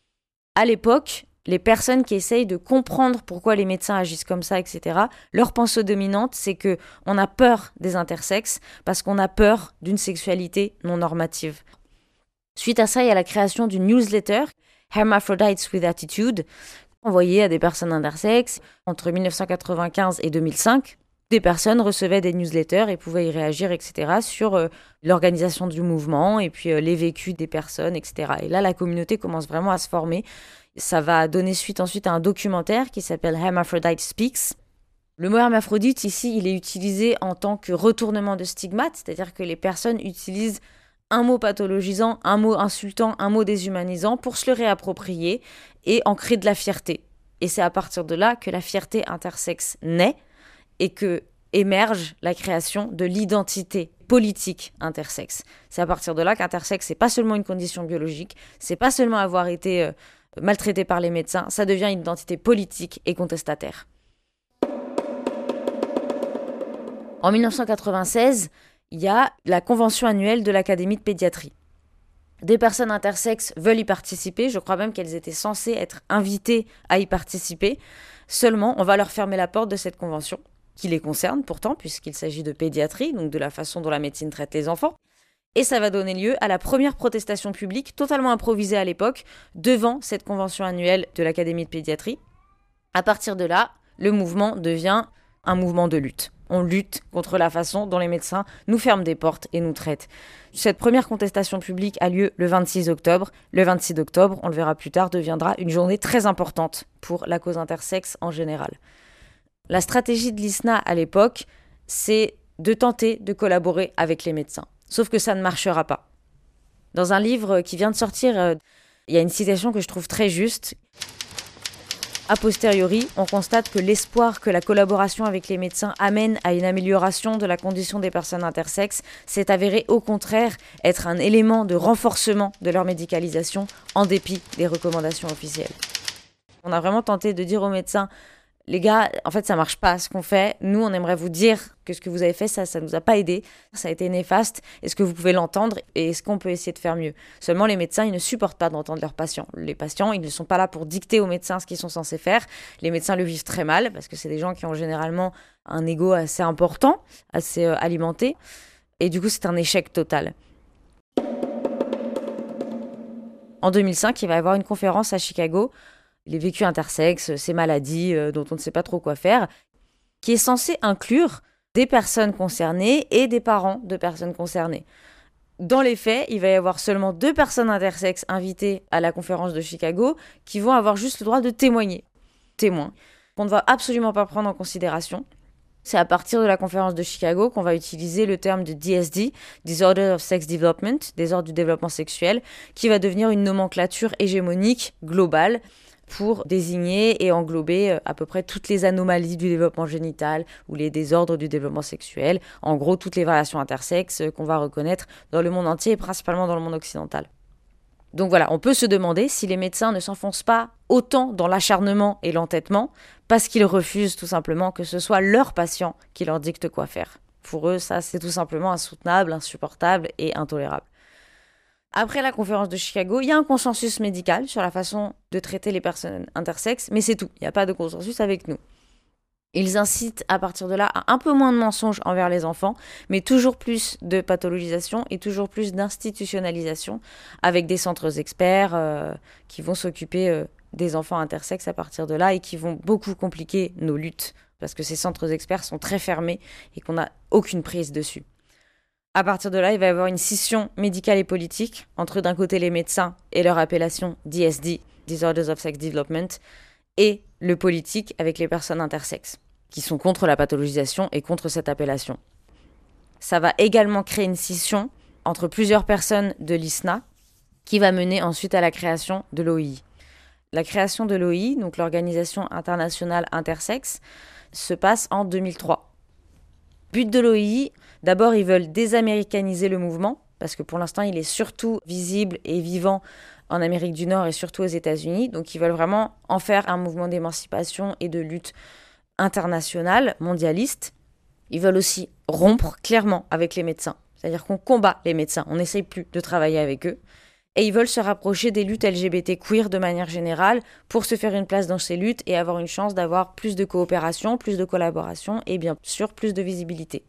[SPEAKER 5] À l'époque, les personnes qui essayent de comprendre pourquoi les médecins agissent comme ça, etc., leur pensée dominante, c'est qu'on a peur des intersexes parce qu'on a peur d'une sexualité non normative. Suite à ça, il y a la création d'une newsletter, Hermaphrodites with Attitude, envoyée à des personnes intersexes entre 1995 et 2005. Des personnes recevaient des newsletters et pouvaient y réagir, etc., sur l'organisation du mouvement et puis les vécus des personnes, etc. Et là, la communauté commence vraiment à se former. Ça va donner suite ensuite à un documentaire qui s'appelle Hermaphrodite Speaks. Le mot hermaphrodite, ici, il est utilisé en tant que retournement de stigmate, c'est-à-dire que les personnes utilisent un mot pathologisant, un mot insultant, un mot déshumanisant pour se le réapproprier et en créer de la fierté. Et c'est à partir de là que la fierté intersexe naît et que émerge la création de l'identité politique intersexe. C'est à partir de là qu'intersexe, c'est pas seulement une condition biologique, c'est pas seulement avoir été maltraité par les médecins, ça devient une identité politique et contestataire. En 1996, il y a la convention annuelle de l'Académie de pédiatrie. Des personnes intersexes veulent y participer, je crois même qu'elles étaient censées être invitées à y participer. Seulement, on va leur fermer la porte de cette convention, qui les concerne pourtant, puisqu'il s'agit de pédiatrie, donc de la façon dont la médecine traite les enfants. Et ça va donner lieu à la première protestation publique, totalement improvisée à l'époque, devant cette convention annuelle de l'Académie de pédiatrie. À partir de là, le mouvement devient un mouvement de lutte. On lutte contre la façon dont les médecins nous ferment des portes et nous traitent. Cette première contestation publique a lieu le 26 octobre. Le 26 octobre, on le verra plus tard, deviendra une journée très importante pour la cause intersexe en général. La stratégie de l'ISNA à l'époque, c'est de tenter de collaborer avec les médecins. Sauf que ça ne marchera pas. Dans un livre qui vient de sortir, il y a une citation que je trouve très juste. A posteriori, on constate que l'espoir que la collaboration avec les médecins amène à une amélioration de la condition des personnes intersexes s'est avéré au contraire être un élément de renforcement de leur médicalisation en dépit des recommandations officielles. On a vraiment tenté de dire aux médecins « Les gars, en fait, ça marche pas ce qu'on fait. Nous, on aimerait vous dire que ce que vous avez fait, ça nous a pas aidé. Ça a été néfaste. Est-ce que vous pouvez l'entendre et est-ce qu'on peut essayer de faire mieux ?» Seulement, les médecins, ils ne supportent pas d'entendre leurs patients. Les patients, ils ne sont pas là pour dicter aux médecins ce qu'ils sont censés faire. Les médecins le vivent très mal parce que c'est des gens qui ont généralement un ego assez important, assez alimenté. Et du coup, c'est un échec total. En 2005, il va y avoir une conférence à Chicago, les vécus intersexes, ces maladies dont on ne sait pas trop quoi faire, qui est censée inclure des personnes concernées et des parents de personnes concernées. Dans les faits, il va y avoir seulement 2 personnes intersexes invitées à la conférence de Chicago qui vont avoir juste le droit de témoigner. Témoins. Qu'on ne va absolument pas prendre en considération. C'est à partir de la conférence de Chicago qu'on va utiliser le terme de DSD, Disorder of Sex Development, désordre du développement sexuel, qui va devenir une nomenclature hégémonique, globale, pour désigner et englober à peu près toutes les anomalies du développement génital ou les désordres du développement sexuel, en gros toutes les variations intersexes qu'on va reconnaître dans le monde entier et principalement dans le monde occidental. Donc voilà, on peut se demander si les médecins ne s'enfoncent pas autant dans l'acharnement et l'entêtement parce qu'ils refusent tout simplement que ce soit leurs patients qui leur dictent quoi faire. Pour eux, ça c'est tout simplement insoutenable, insupportable et intolérable. Après la conférence de Chicago, il y a un consensus médical sur la façon de traiter les personnes intersexes, mais c'est tout. Il n'y a pas de consensus avec nous. Ils incitent à partir de là à un peu moins de mensonges envers les enfants, mais toujours plus de pathologisation et toujours plus d'institutionnalisation avec des centres experts qui vont s'occuper des enfants intersexes à partir de là et qui vont beaucoup compliquer nos luttes parce que ces centres experts sont très fermés et qu'on n'a aucune prise dessus. À partir de là, il va y avoir une scission médicale et politique entre d'un côté les médecins et leur appellation DSD, Disorders of Sex Development, et le politique avec les personnes intersexes, qui sont contre la pathologisation et contre cette appellation. Ça va également créer une scission entre plusieurs personnes de l'ISNA, qui va mener ensuite à la création de l'OI. La création de l'OI, donc l'Organisation internationale intersexes, se passe en 2003. But de l'OI, d'abord ils veulent désaméricaniser le mouvement, parce que pour l'instant il est surtout visible et vivant en Amérique du Nord et surtout aux États-Unis. Donc ils veulent vraiment en faire un mouvement d'émancipation et de lutte internationale, mondialiste. Ils veulent aussi rompre clairement avec les médecins. C'est-à-dire qu'on combat les médecins, on n'essaye plus de travailler avec eux. Et ils veulent se rapprocher des luttes LGBT queer de manière générale pour se faire une place dans ces luttes et avoir une chance d'avoir plus de coopération, plus de collaboration et bien sûr plus de visibilité.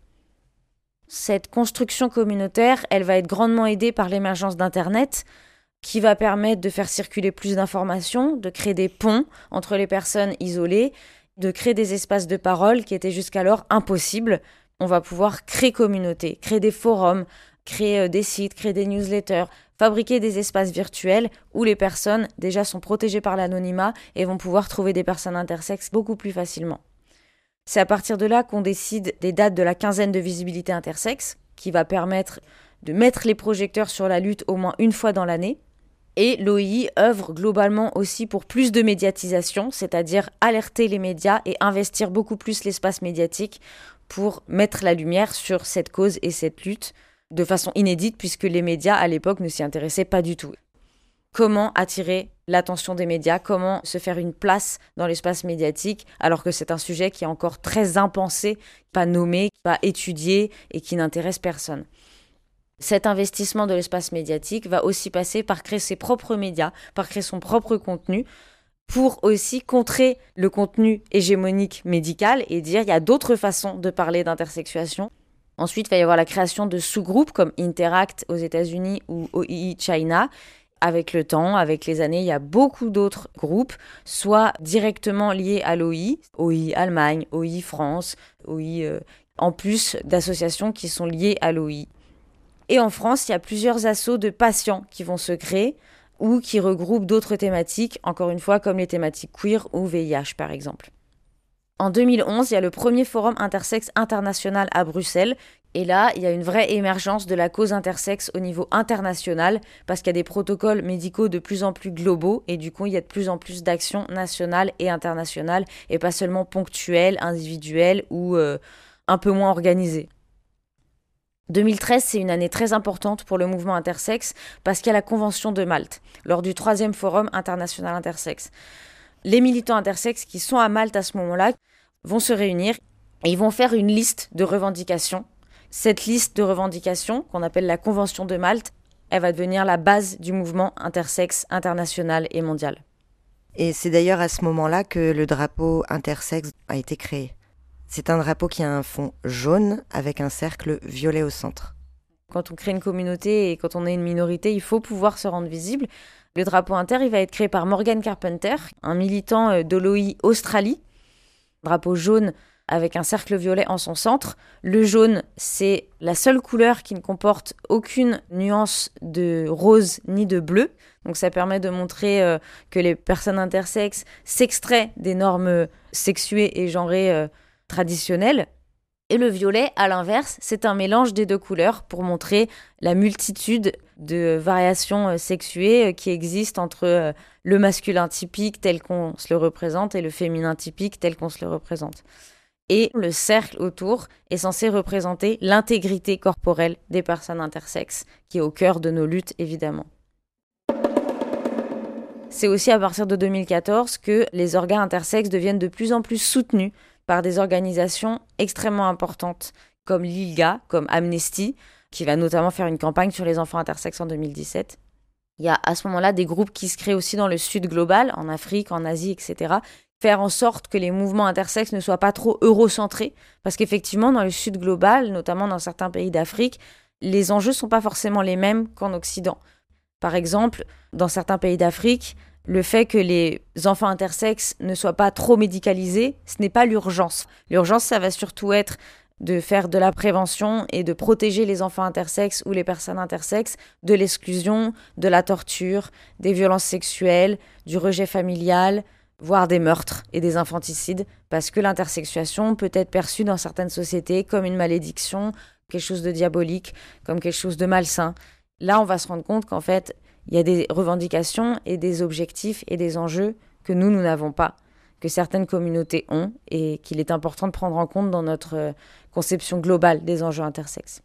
[SPEAKER 5] Cette construction communautaire, elle va être grandement aidée par l'émergence d'Internet qui va permettre de faire circuler plus d'informations, de créer des ponts entre les personnes isolées, de créer des espaces de parole qui étaient jusqu'alors impossibles. On va pouvoir créer communauté, créer des forums, créer des sites, créer des newsletters, fabriquer des espaces virtuels où les personnes déjà sont protégées par l'anonymat et vont pouvoir trouver des personnes intersexes beaucoup plus facilement. C'est à partir de là qu'on décide des dates de la quinzaine de visibilité intersexe qui va permettre de mettre les projecteurs sur la lutte au moins une fois dans l'année. Et l'OI œuvre globalement aussi pour plus de médiatisation, c'est-à-dire alerter les médias et investir beaucoup plus l'espace médiatique pour mettre la lumière sur cette cause et cette lutte de façon inédite puisque les médias à l'époque ne s'y intéressaient pas du tout. Comment attirer l'attention des médias, comment se faire une place dans l'espace médiatique alors que c'est un sujet qui est encore très impensé, pas nommé, pas étudié et qui n'intéresse personne. Cet investissement de l'espace médiatique va aussi passer par créer ses propres médias, par créer son propre contenu, pour aussi contrer le contenu hégémonique médical et dire il y a d'autres façons de parler d'intersexuation. Ensuite, il va y avoir la création de sous-groupes comme Interact aux États-Unis ou OI China. Avec le temps, avec les années, il y a beaucoup d'autres groupes, soit directement liés à l'OI, OI Allemagne, OI France, OI, en plus d'associations qui sont liées à l'OI. Et en France, il y a plusieurs assos de patients qui vont se créer ou qui regroupent d'autres thématiques, encore une fois comme les thématiques queer ou VIH par exemple. En 2011, il y a le premier forum intersexe international à Bruxelles. Et là, il y a une vraie émergence de la cause intersexe au niveau international parce qu'il y a des protocoles médicaux de plus en plus globaux et du coup, il y a de plus en plus d'actions nationales et internationales et pas seulement ponctuelles, individuelles ou un peu moins organisées. 2013, c'est une année très importante pour le mouvement intersexe parce qu'il y a la Convention de Malte, lors du 3e Forum international intersexe. Les militants intersexes qui sont à Malte à ce moment-là vont se réunir et ils vont faire une liste de revendications. Cette liste de revendications, qu'on appelle la Convention de Malte, elle va devenir la base du mouvement intersexe international et mondial.
[SPEAKER 6] Et c'est d'ailleurs à ce moment-là que le drapeau intersexe a été créé. C'est un drapeau qui a un fond jaune avec un cercle violet au centre.
[SPEAKER 5] Quand on crée une communauté et quand on est une minorité, il faut pouvoir se rendre visible. Le drapeau inter, il va être créé par Morgan Carpenter, un militant de l'OI Australie. Drapeau jaune avec un cercle violet en son centre. Le jaune, c'est la seule couleur qui ne comporte aucune nuance de rose ni de bleu. Donc ça permet de montrer que les personnes intersexes s'extraient des normes sexuées et genrées traditionnelles. Et le violet, à l'inverse, c'est un mélange des deux couleurs pour montrer la multitude de variations sexuées qui existent entre le masculin typique tel qu'on se le représente et le féminin typique tel qu'on se le représente. Et le cercle autour est censé représenter l'intégrité corporelle des personnes intersexes, qui est au cœur de nos luttes, évidemment. C'est aussi à partir de 2014 que les orgas intersexes deviennent de plus en plus soutenus par des organisations extrêmement importantes comme l'ILGA, comme Amnesty, qui va notamment faire une campagne sur les enfants intersexes en 2017. Il y a à ce moment-là des groupes qui se créent aussi dans le sud global, en Afrique, en Asie, etc., faire en sorte que les mouvements intersexes ne soient pas trop eurocentrés, parce qu'effectivement, dans le sud global, notamment dans certains pays d'Afrique, les enjeux ne sont pas forcément les mêmes qu'en Occident. Par exemple, dans certains pays d'Afrique, le fait que les enfants intersexes ne soient pas trop médicalisés, ce n'est pas l'urgence. L'urgence, ça va surtout être de faire de la prévention et de protéger les enfants intersexes ou les personnes intersexes de l'exclusion, de la torture, des violences sexuelles, du rejet familial, voire des meurtres et des infanticides, parce que l'intersexuation peut être perçue dans certaines sociétés comme une malédiction, quelque chose de diabolique, comme quelque chose de malsain. Là, on va se rendre compte qu'en fait, il y a des revendications et des objectifs et des enjeux que nous n'avons pas, que certaines communautés ont, et qu'il est important de prendre en compte dans notre conception globale des enjeux intersexes.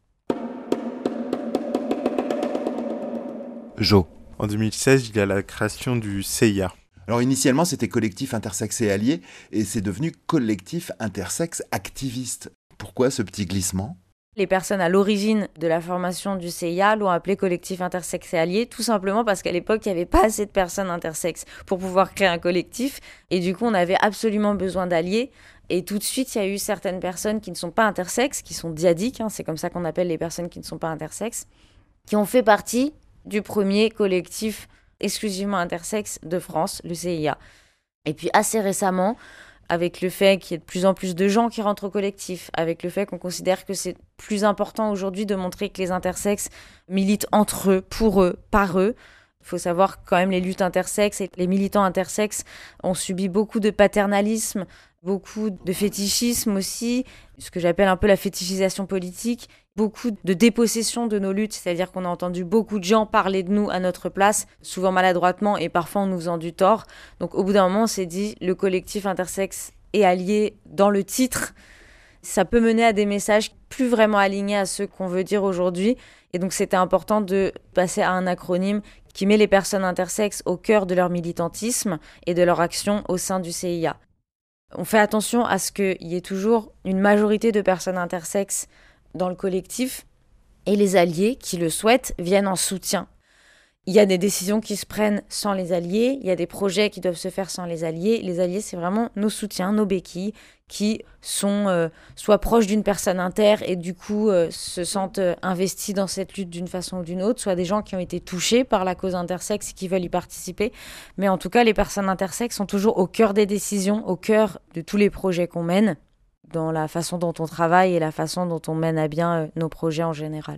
[SPEAKER 8] Jo.
[SPEAKER 4] En 2016, il y a la création du CIA.
[SPEAKER 8] Alors initialement, c'était collectif intersexe et alliés, et c'est devenu collectif intersexe activiste. Pourquoi ce petit glissement ?
[SPEAKER 5] Les personnes à l'origine de la formation du CIA l'ont appelé collectif intersexe et alliés, tout simplement parce qu'à l'époque, il n'y avait pas assez de personnes intersexes pour pouvoir créer un collectif. Et du coup, on avait absolument besoin d'alliés. Et tout de suite, il y a eu certaines personnes qui ne sont pas intersexes, qui sont dyadiques, c'est comme ça qu'on appelle les personnes qui ne sont pas intersexes, qui ont fait partie du premier collectif exclusivement intersexe de France, le CIA. Et puis assez récemment, avec le fait qu'il y ait de plus en plus de gens qui rentrent au collectif, avec le fait qu'on considère que c'est plus important aujourd'hui de montrer que les intersexes militent entre eux, pour eux, par eux. Il faut savoir que quand même les luttes intersexes et les militants intersexes ont subi beaucoup de paternalisme, beaucoup de fétichisme aussi, ce que j'appelle un peu la fétichisation politique, beaucoup de dépossession de nos luttes, c'est-à-dire qu'on a entendu beaucoup de gens parler de nous à notre place, souvent maladroitement et parfois en nous faisant du tort. Donc au bout d'un moment, on s'est dit, le collectif intersexe est allié dans le titre. Ça peut mener à des messages plus vraiment alignés à ceux qu'on veut dire aujourd'hui. Et donc c'était important de passer à un acronyme qui met les personnes intersexes au cœur de leur militantisme et de leur action au sein du CIA. On fait attention à ce qu'il y ait toujours une majorité de personnes intersexes dans le collectif et les alliés qui le souhaitent viennent en soutien. Il y a des décisions qui se prennent sans les alliés, il y a des projets qui doivent se faire sans les alliés. Les alliés, c'est vraiment nos soutiens, nos béquilles, qui sont soit proches d'une personne inter et du coup se sentent investis dans cette lutte d'une façon ou d'une autre, soit des gens qui ont été touchés par la cause intersexe et qui veulent y participer. Mais en tout cas, les personnes intersexes sont toujours au cœur des décisions, au cœur de tous les projets qu'on mène, dans la façon dont on travaille et la façon dont on mène à bien nos projets en général.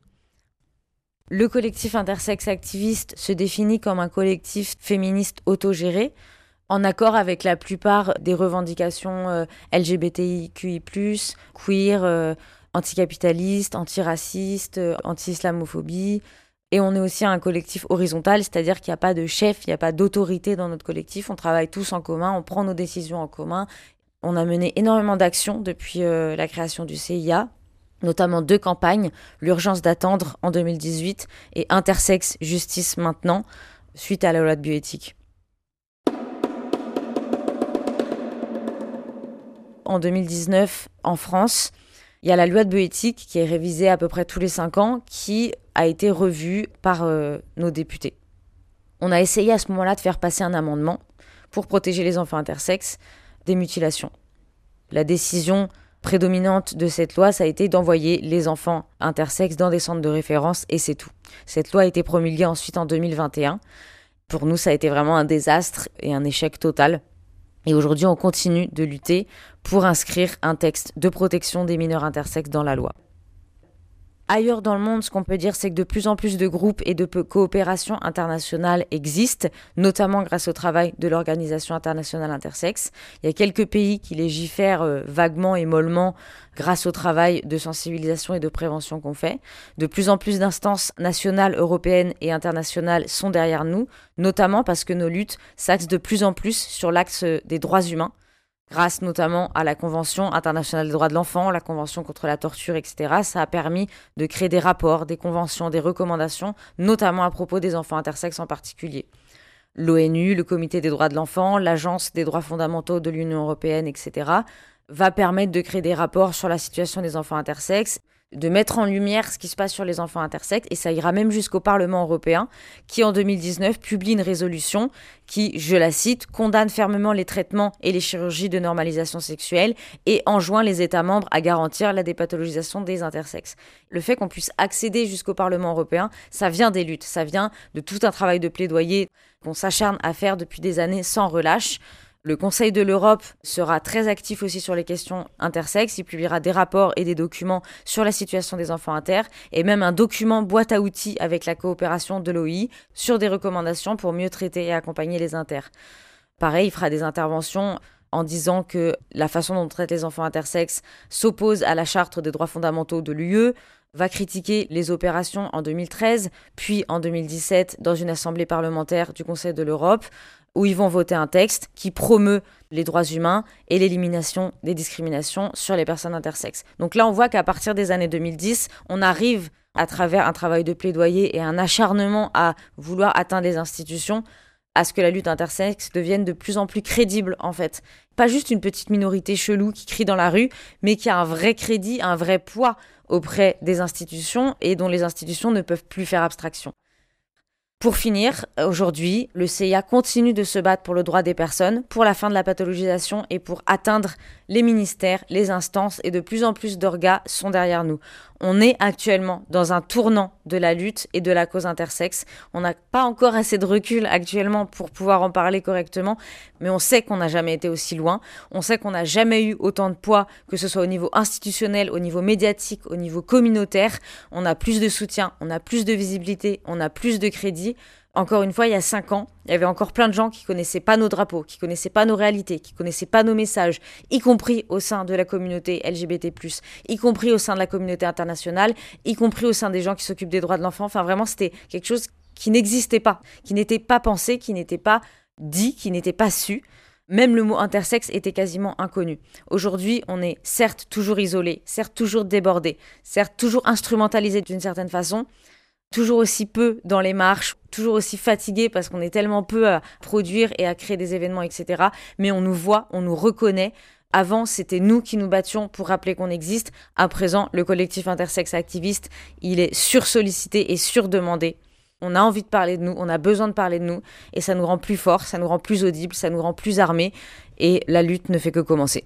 [SPEAKER 5] Le collectif intersexe activiste se définit comme un collectif féministe autogéré, en accord avec la plupart des revendications LGBTIQI+, queer, anticapitaliste, antiraciste, anti-islamophobie. Et on est aussi un collectif horizontal, c'est-à-dire qu'il n'y a pas de chef, il n'y a pas d'autorité dans notre collectif. On travaille tous en commun, on prend nos décisions en commun. On a mené énormément d'actions depuis la création du CIA, notamment 2 campagnes, l'urgence d'attendre en 2018 et intersexe justice maintenant, suite à la loi de bioéthique. En 2019, en France, il y a la loi de bioéthique qui est révisée à peu près tous les 5 ans, qui a été revue par nos députés. On a essayé à ce moment-là de faire passer un amendement pour protéger les enfants intersexes des mutilations. La décision prédominante de cette loi, ça a été d'envoyer les enfants intersexes dans des centres de référence et c'est tout. Cette loi a été promulguée ensuite en 2021. Pour nous, ça a été vraiment un désastre et un échec total. Et aujourd'hui, on continue de lutter pour inscrire un texte de protection des mineurs intersexes dans la loi. Ailleurs dans le monde, ce qu'on peut dire, c'est que de plus en plus de groupes et de coopérations internationales existent, notamment grâce au travail de l'Organisation internationale intersexe. Il y a quelques pays qui légifèrent vaguement et mollement grâce au travail de sensibilisation et de prévention qu'on fait. De plus en plus d'instances nationales, européennes et internationales sont derrière nous, notamment parce que nos luttes s'axent de plus en plus sur l'axe des droits humains, grâce notamment à la Convention internationale des droits de l'enfant, la Convention contre la torture, etc. Ça a permis de créer des rapports, des conventions, des recommandations, notamment à propos des enfants intersexes en particulier. L'ONU, le Comité des droits de l'enfant, l'Agence des droits fondamentaux de l'Union européenne, etc. va permettre de créer des rapports sur la situation des enfants intersexes, de mettre en lumière ce qui se passe sur les enfants intersexes, et ça ira même jusqu'au Parlement européen, qui en 2019 publie une résolution qui, je la cite, condamne fermement les traitements et les chirurgies de normalisation sexuelle et enjoint les États membres à garantir la dépathologisation des intersexes. Le fait qu'on puisse accéder jusqu'au Parlement européen, ça vient des luttes, ça vient de tout un travail de plaidoyer qu'on s'acharne à faire depuis des années sans relâche. Le Conseil de l'Europe sera très actif aussi sur les questions intersexes. Il publiera des rapports et des documents sur la situation des enfants inter et même un document boîte à outils avec la coopération de l'OI sur des recommandations pour mieux traiter et accompagner les inter. Pareil, il fera des interventions en disant que la façon dont on traite les enfants intersexes s'oppose à la Charte des droits fondamentaux de l'UE, va critiquer les opérations en 2013, puis en 2017 dans une assemblée parlementaire du Conseil de l'Europe, où ils vont voter un texte qui promeut les droits humains et l'élimination des discriminations sur les personnes intersexes. Donc là, on voit qu'à partir des années 2010, on arrive, à travers un travail de plaidoyer et un acharnement à vouloir atteindre les institutions, à ce que la lutte intersexe devienne de plus en plus crédible, en fait. Pas juste une petite minorité chelou qui crie dans la rue, mais qui a un vrai crédit, un vrai poids auprès des institutions et dont les institutions ne peuvent plus faire abstraction. Pour finir, aujourd'hui, le CIA continue de se battre pour le droit des personnes, pour la fin de la pathologisation et pour atteindre les ministères, les instances, et de plus en plus d'orgas sont derrière nous. On est actuellement dans un tournant de la lutte et de la cause intersexe. On n'a pas encore assez de recul actuellement pour pouvoir en parler correctement, mais on sait qu'on n'a jamais été aussi loin. On sait qu'on n'a jamais eu autant de poids, que ce soit au niveau institutionnel, au niveau médiatique, au niveau communautaire. On a plus de soutien, on a plus de visibilité, on a plus de crédit. Encore une fois, il y a 5 ans, il y avait encore plein de gens qui connaissaient pas nos drapeaux, qui connaissaient pas nos réalités, qui connaissaient pas nos messages, y compris au sein de la communauté LGBT+, y compris au sein de la communauté internationale, y compris au sein des gens qui s'occupent des droits de l'enfant. Enfin, vraiment, c'était quelque chose qui n'existait pas, qui n'était pas pensé, qui n'était pas dit, qui n'était pas su. Même le mot intersexe était quasiment inconnu. Aujourd'hui, on est certes toujours isolé, certes toujours débordé, certes toujours instrumentalisé d'une certaine façon, toujours aussi peu dans les marches, toujours aussi fatigué parce qu'on est tellement peu à produire et à créer des événements, etc. Mais on nous voit, on nous reconnaît. Avant, c'était nous qui nous battions pour rappeler qu'on existe. À présent, le collectif intersexe activiste, il est sursollicité et surdemandé. On a envie de parler de nous, on a besoin de parler de nous, et ça nous rend plus forts, ça nous rend plus audibles, ça nous rend plus armés, et la lutte ne fait que commencer.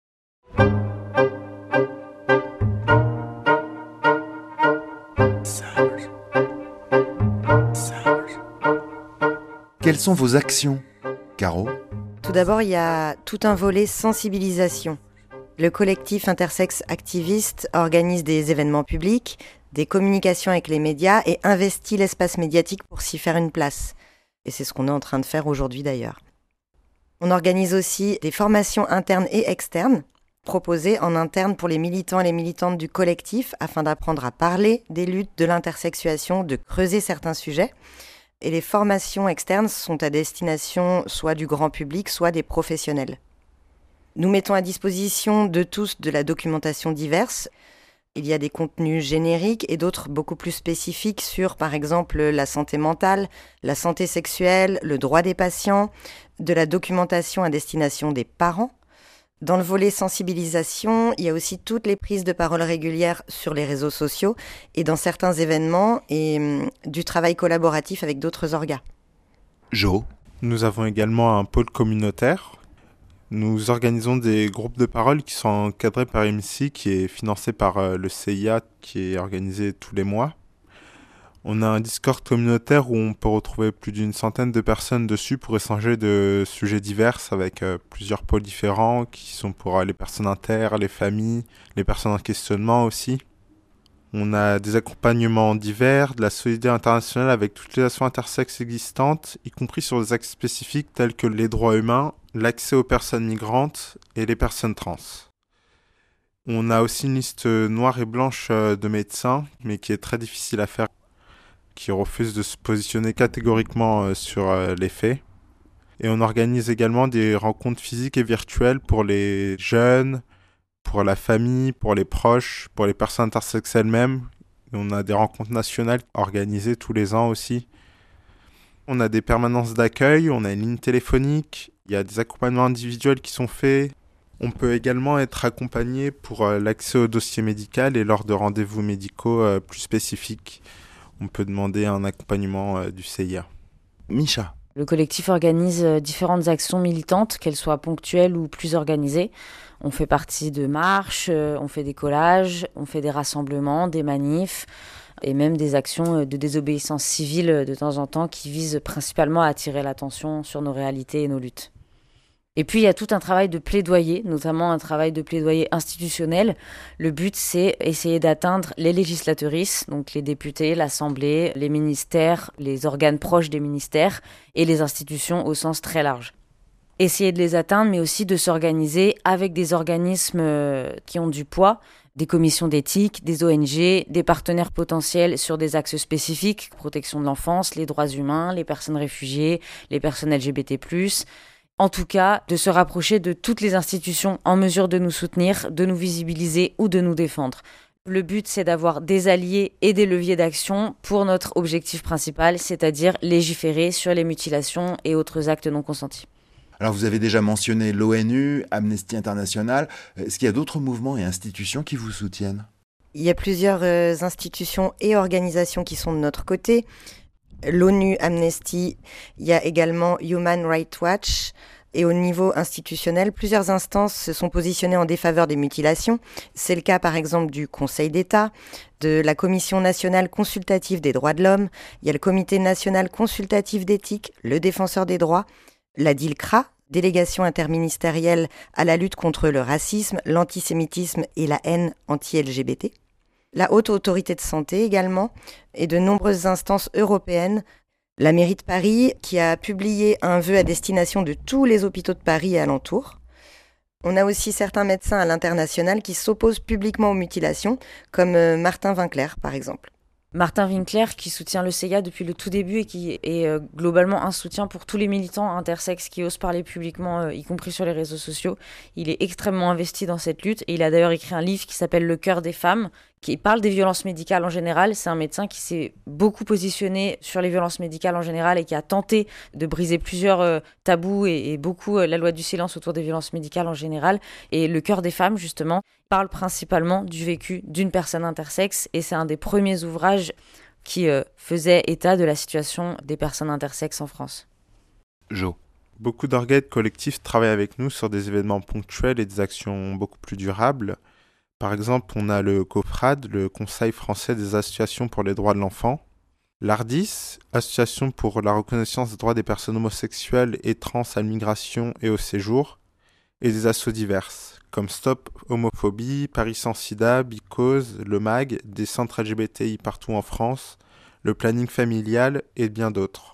[SPEAKER 8] Quelles sont vos actions, Caro ?
[SPEAKER 6] Tout d'abord, il y a tout un volet sensibilisation. Le collectif intersexe activiste organise des événements publics, des communications avec les médias et investit l'espace médiatique pour s'y faire une place. Et c'est ce qu'on est en train de faire aujourd'hui d'ailleurs. On organise aussi des formations internes et externes, proposées en interne pour les militants et les militantes du collectif afin d'apprendre à parler des luttes de l'intersexuation, de creuser certains sujets. Et les formations externes sont à destination soit du grand public, soit des professionnels. Nous mettons à disposition de tous de la documentation diverse. Il y a des contenus génériques et d'autres beaucoup plus spécifiques sur, par exemple, la santé mentale, la santé sexuelle, le droit des patients, de la documentation à destination des parents. Dans le volet sensibilisation, il y a aussi toutes les prises de parole régulières sur les réseaux sociaux et dans certains événements et du travail collaboratif avec d'autres orgas.
[SPEAKER 8] Jo.
[SPEAKER 4] Nous avons également un pôle communautaire. Nous organisons des groupes de parole qui sont encadrés par MC, qui est financé par le CIA, qui est organisé tous les mois. On a un Discord communautaire où on peut retrouver plus d'une centaine de personnes dessus pour échanger de sujets divers avec plusieurs pôles différents qui sont pour les personnes inter, les familles, les personnes en questionnement aussi. On a des accompagnements divers, de la solidarité internationale avec toutes les actions intersexes existantes, y compris sur des axes spécifiques tels que les droits humains, l'accès aux personnes migrantes et les personnes trans. On a aussi une liste noire et blanche de médecins, mais qui est très difficile à faire, qui refusent de se positionner catégoriquement sur les faits. Et on organise également des rencontres physiques et virtuelles pour les jeunes, pour la famille, pour les proches, pour les personnes intersexes elles-mêmes. Et on a des rencontres nationales organisées tous les ans aussi. On a des permanences d'accueil, on a une ligne téléphonique, il y a des accompagnements individuels qui sont faits. On peut également être accompagné pour l'accès au dossier médical et lors de rendez-vous médicaux plus spécifiques. On peut demander un accompagnement du CIA.
[SPEAKER 8] Micha.
[SPEAKER 5] Le collectif organise différentes actions militantes, qu'elles soient ponctuelles ou plus organisées. On fait partie de marches, on fait des collages, on fait des rassemblements, des manifs et même des actions de désobéissance civile de temps en temps qui visent principalement à attirer l'attention sur nos réalités et nos luttes. Et puis, il y a tout un travail de plaidoyer, notamment un travail de plaidoyer institutionnel. Le but, c'est essayer d'atteindre les législatrices, donc les députés, l'Assemblée, les ministères, les organes proches des ministères et les institutions au sens très large. Essayer de les atteindre, mais aussi de s'organiser avec des organismes qui ont du poids, des commissions d'éthique, des ONG, des partenaires potentiels sur des axes spécifiques, protection de l'enfance, les droits humains, les personnes réfugiées, les personnes LGBT+. En tout cas, de se rapprocher de toutes les institutions en mesure de nous soutenir, de nous visibiliser ou de nous défendre. Le but, c'est d'avoir des alliés et des leviers d'action pour notre objectif principal, c'est-à-dire légiférer sur les mutilations et autres actes non consentis.
[SPEAKER 8] Alors vous avez déjà mentionné l'ONU, Amnesty International. Est-ce qu'il y a d'autres mouvements et institutions qui vous soutiennent ?
[SPEAKER 6] Il y a plusieurs institutions et organisations qui sont de notre côté. L'ONU, Amnesty, il y a également Human Rights Watch. Et au niveau institutionnel, plusieurs instances se sont positionnées en défaveur des mutilations. C'est le cas par exemple du Conseil d'État, de la Commission nationale consultative des droits de l'homme. Il y a le Comité national consultatif d'éthique, le Défenseur des droits, la DILCRA, délégation interministérielle à la lutte contre le racisme, l'antisémitisme et la haine anti-LGBT. La Haute Autorité de Santé également, et de nombreuses instances européennes. La mairie de Paris, qui a publié un vœu à destination de tous les hôpitaux de Paris et alentours. On a aussi certains médecins à l'international qui s'opposent publiquement aux mutilations, comme Martin Winkler par exemple.
[SPEAKER 5] Martin Winkler, qui soutient le CIA depuis le tout début et qui est globalement un soutien pour tous les militants intersexes qui osent parler publiquement, y compris sur les réseaux sociaux. Il est extrêmement investi dans cette lutte et il a d'ailleurs écrit un livre qui s'appelle « Le cœur des femmes », qui parle des violences médicales en général. C'est un médecin qui s'est beaucoup positionné sur les violences médicales en général et qui a tenté de briser plusieurs tabous et beaucoup la loi du silence autour des violences médicales en général. Et Le cœur des femmes, justement, parle principalement du vécu d'une personne intersexe et c'est un des premiers ouvrages qui faisait état de la situation des personnes intersexes en France.
[SPEAKER 4] Jo. Beaucoup d'organes collectifs travaillent avec nous sur des événements ponctuels et des actions beaucoup plus durables. Par exemple, on a le COFRAD, le Conseil français des associations pour les droits de l'enfant, l'ARDIS, Association pour la reconnaissance des droits des personnes homosexuelles et trans à l'immigration et au séjour, et des assos diverses, comme Stop Homophobie, Paris sans Sida, Bicause, le MAG, des centres LGBTI partout en France, le planning familial et bien d'autres.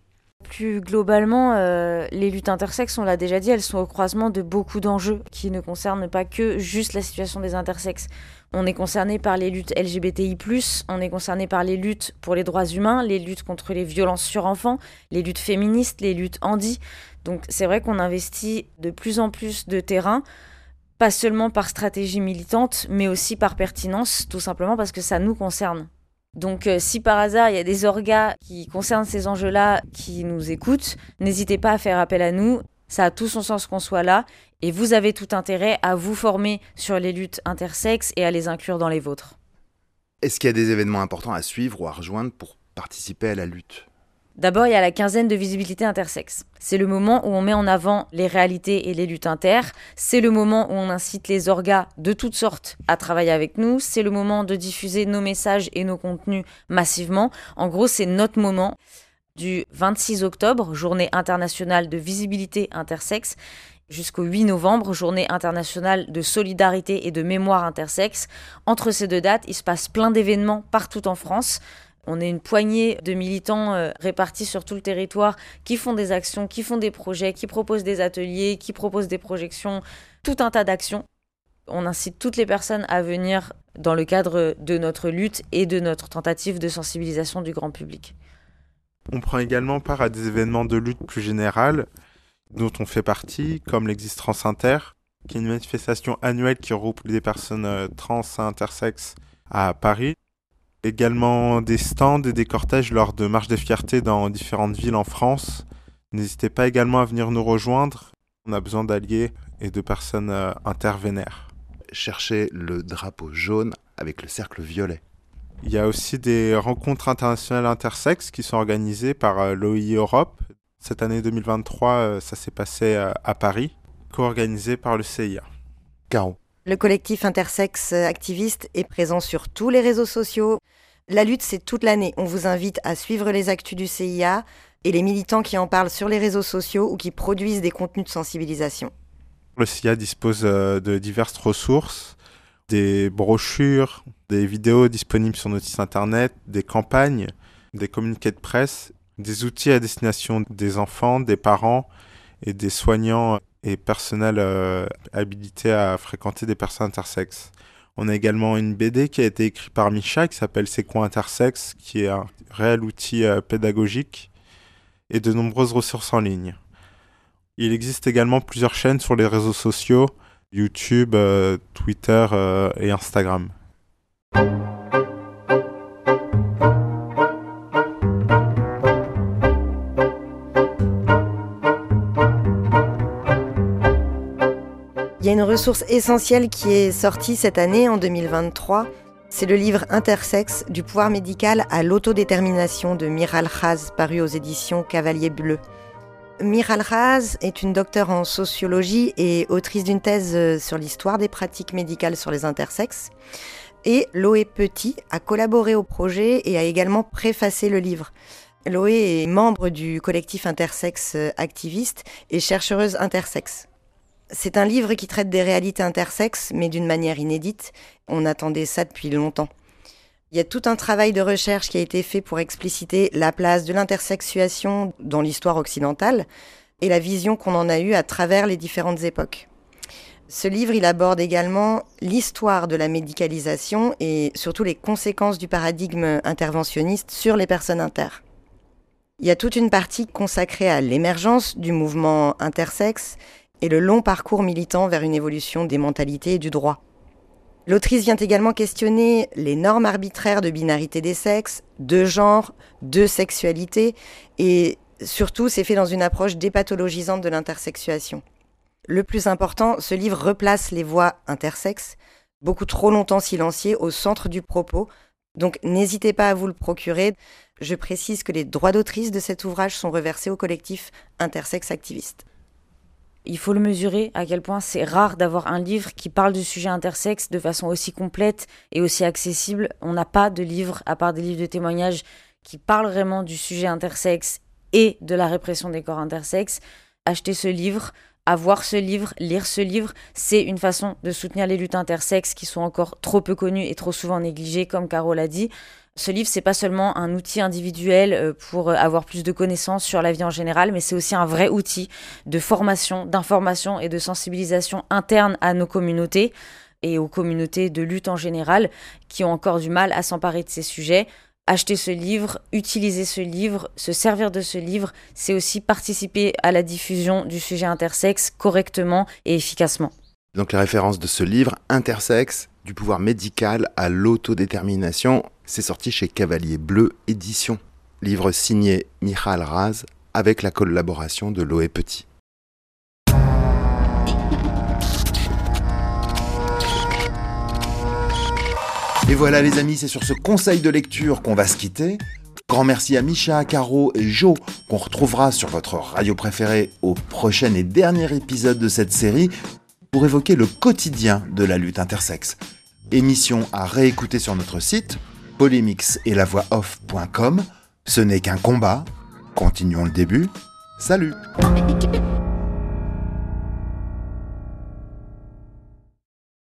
[SPEAKER 5] Plus globalement, les luttes intersexes, on l'a déjà dit, elles sont au croisement de beaucoup d'enjeux qui ne concernent pas que juste la situation des intersexes. On est concerné par les luttes LGBTI+, on est concerné par les luttes pour les droits humains, les luttes contre les violences sur enfants, les luttes féministes, les luttes handi. Donc c'est vrai qu'on investit de plus en plus de terrain, pas seulement par stratégie militante, mais aussi par pertinence, tout simplement parce que ça nous concerne. Donc si par hasard il y a des orgas qui concernent ces enjeux-là qui nous écoutent, n'hésitez pas à faire appel à nous, ça a tout son sens qu'on soit là et vous avez tout intérêt à vous former sur les luttes intersexes et à les inclure dans les vôtres.
[SPEAKER 8] Est-ce qu'il y a des événements importants à suivre ou à rejoindre pour participer à la lutte ?
[SPEAKER 5] D'abord, il y a la quinzaine de visibilité intersexe. C'est le moment où on met en avant les réalités et les luttes inter. C'est le moment où on incite les orgas de toutes sortes à travailler avec nous. C'est le moment de diffuser nos messages et nos contenus massivement. En gros, c'est notre moment. Du 26 octobre, journée internationale de visibilité intersexe, jusqu'au 8 novembre, journée internationale de solidarité et de mémoire intersexe. Entre ces deux dates, il se passe plein d'événements partout en France. On est une poignée de militants répartis sur tout le territoire qui font des actions, qui font des projets, qui proposent des ateliers, qui proposent des projections, tout un tas d'actions. On incite toutes les personnes à venir dans le cadre de notre lutte et de notre tentative de sensibilisation du grand public.
[SPEAKER 4] On prend également part à des événements de lutte plus générales dont on fait partie, comme l'Existence Inter, qui est une manifestation annuelle qui regroupe des personnes trans et intersexes à Paris. Également des stands et des cortèges lors de marches des fiertés dans différentes villes en France. N'hésitez pas également à venir nous rejoindre. On a besoin d'alliés et de personnes intervénères.
[SPEAKER 8] Cherchez le drapeau jaune avec le cercle violet.
[SPEAKER 4] Il y a aussi des rencontres internationales intersexes qui sont organisées par l'OI Europe. Cette année 2023, ça s'est passé à Paris, co-organisé par le CIA.
[SPEAKER 8] Caro.
[SPEAKER 6] Le collectif intersexe activiste est présent sur tous les réseaux sociaux. La lutte, c'est toute l'année. On vous invite à suivre les actus du CIA et les militants qui en parlent sur les réseaux sociaux ou qui produisent des contenus de sensibilisation.
[SPEAKER 4] Le CIA dispose de diverses ressources, des brochures, des vidéos disponibles sur notre site internet, des campagnes, des communiqués de presse, des outils à destination des enfants, des parents et des soignants et personnels habilités à fréquenter des personnes intersexes. On a également une BD qui a été écrite par Micha qui s'appelle C'est quoi intersexe, qui est un réel outil pédagogique, et de nombreuses ressources en ligne. Il existe également plusieurs chaînes sur les réseaux sociaux, YouTube, Twitter et Instagram.
[SPEAKER 6] Il y a une ressource essentielle qui est sortie cette année, en 2023. C'est le livre Intersexe, du pouvoir médical à l'autodétermination de Miral Raz, paru aux éditions Cavalier Bleu. Miral Raz est une docteure en sociologie et autrice d'une thèse sur l'histoire des pratiques médicales sur les intersexes. Et Loé Petit a collaboré au projet et a également préfacé le livre. Loé est membre du collectif intersexe activiste et chercheuse intersexe. C'est un livre qui traite des réalités intersexes, mais d'une manière inédite. On attendait ça depuis longtemps. Il y a tout un travail de recherche qui a été fait pour expliciter la place de l'intersexuation dans l'histoire occidentale et la vision qu'on en a eue à travers les différentes époques. Ce livre, il aborde également l'histoire de la médicalisation et surtout les conséquences du paradigme interventionniste sur les personnes inter. Il y a toute une partie consacrée à l'émergence du mouvement intersexe et le long parcours militant vers une évolution des mentalités et du droit. L'autrice vient également questionner les normes arbitraires de binarité des sexes, de genre, de sexualité, et surtout c'est fait dans une approche dépathologisante de l'intersexuation. Le plus important, ce livre replace les voix intersexes, beaucoup trop longtemps silenciées, au centre du propos, donc n'hésitez pas à vous le procurer. Je précise que les droits d'autrice de cet ouvrage sont reversés au collectif intersexe activiste.
[SPEAKER 5] Il faut le mesurer à quel point c'est rare d'avoir un livre qui parle du sujet intersexe de façon aussi complète et aussi accessible. On n'a pas de livre, à part des livres de témoignages, qui parlent vraiment du sujet intersexe et de la répression des corps intersexes. Acheter ce livre, avoir ce livre, lire ce livre, c'est une façon de soutenir les luttes intersexes qui sont encore trop peu connues et trop souvent négligées, comme Caro l'a dit. Ce livre, c'est pas seulement un outil individuel pour avoir plus de connaissances sur la vie en général, mais c'est aussi un vrai outil de formation, d'information et de sensibilisation interne à nos communautés et aux communautés de lutte en général qui ont encore du mal à s'emparer de ces sujets. Acheter ce livre, utiliser ce livre, se servir de ce livre, c'est aussi participer à la diffusion du sujet intersexe correctement et efficacement.
[SPEAKER 8] Donc les références de ce livre, Intersexe, du pouvoir médical à l'autodétermination, c'est sorti chez Cavalier Bleu Édition. Livre signé Miral Raz avec la collaboration de Loé Petit. Et voilà les amis, c'est sur ce conseil de lecture qu'on va se quitter. Grand merci à Micha, Caro et Jo, qu'on retrouvera sur votre radio préférée au prochain et dernier épisode de cette série pour évoquer le quotidien de la lutte intersexe. Émission à réécouter sur notre site polémix-et-la-voix-off.com. Ce n'est qu'un combat. Continuons le début. Salut!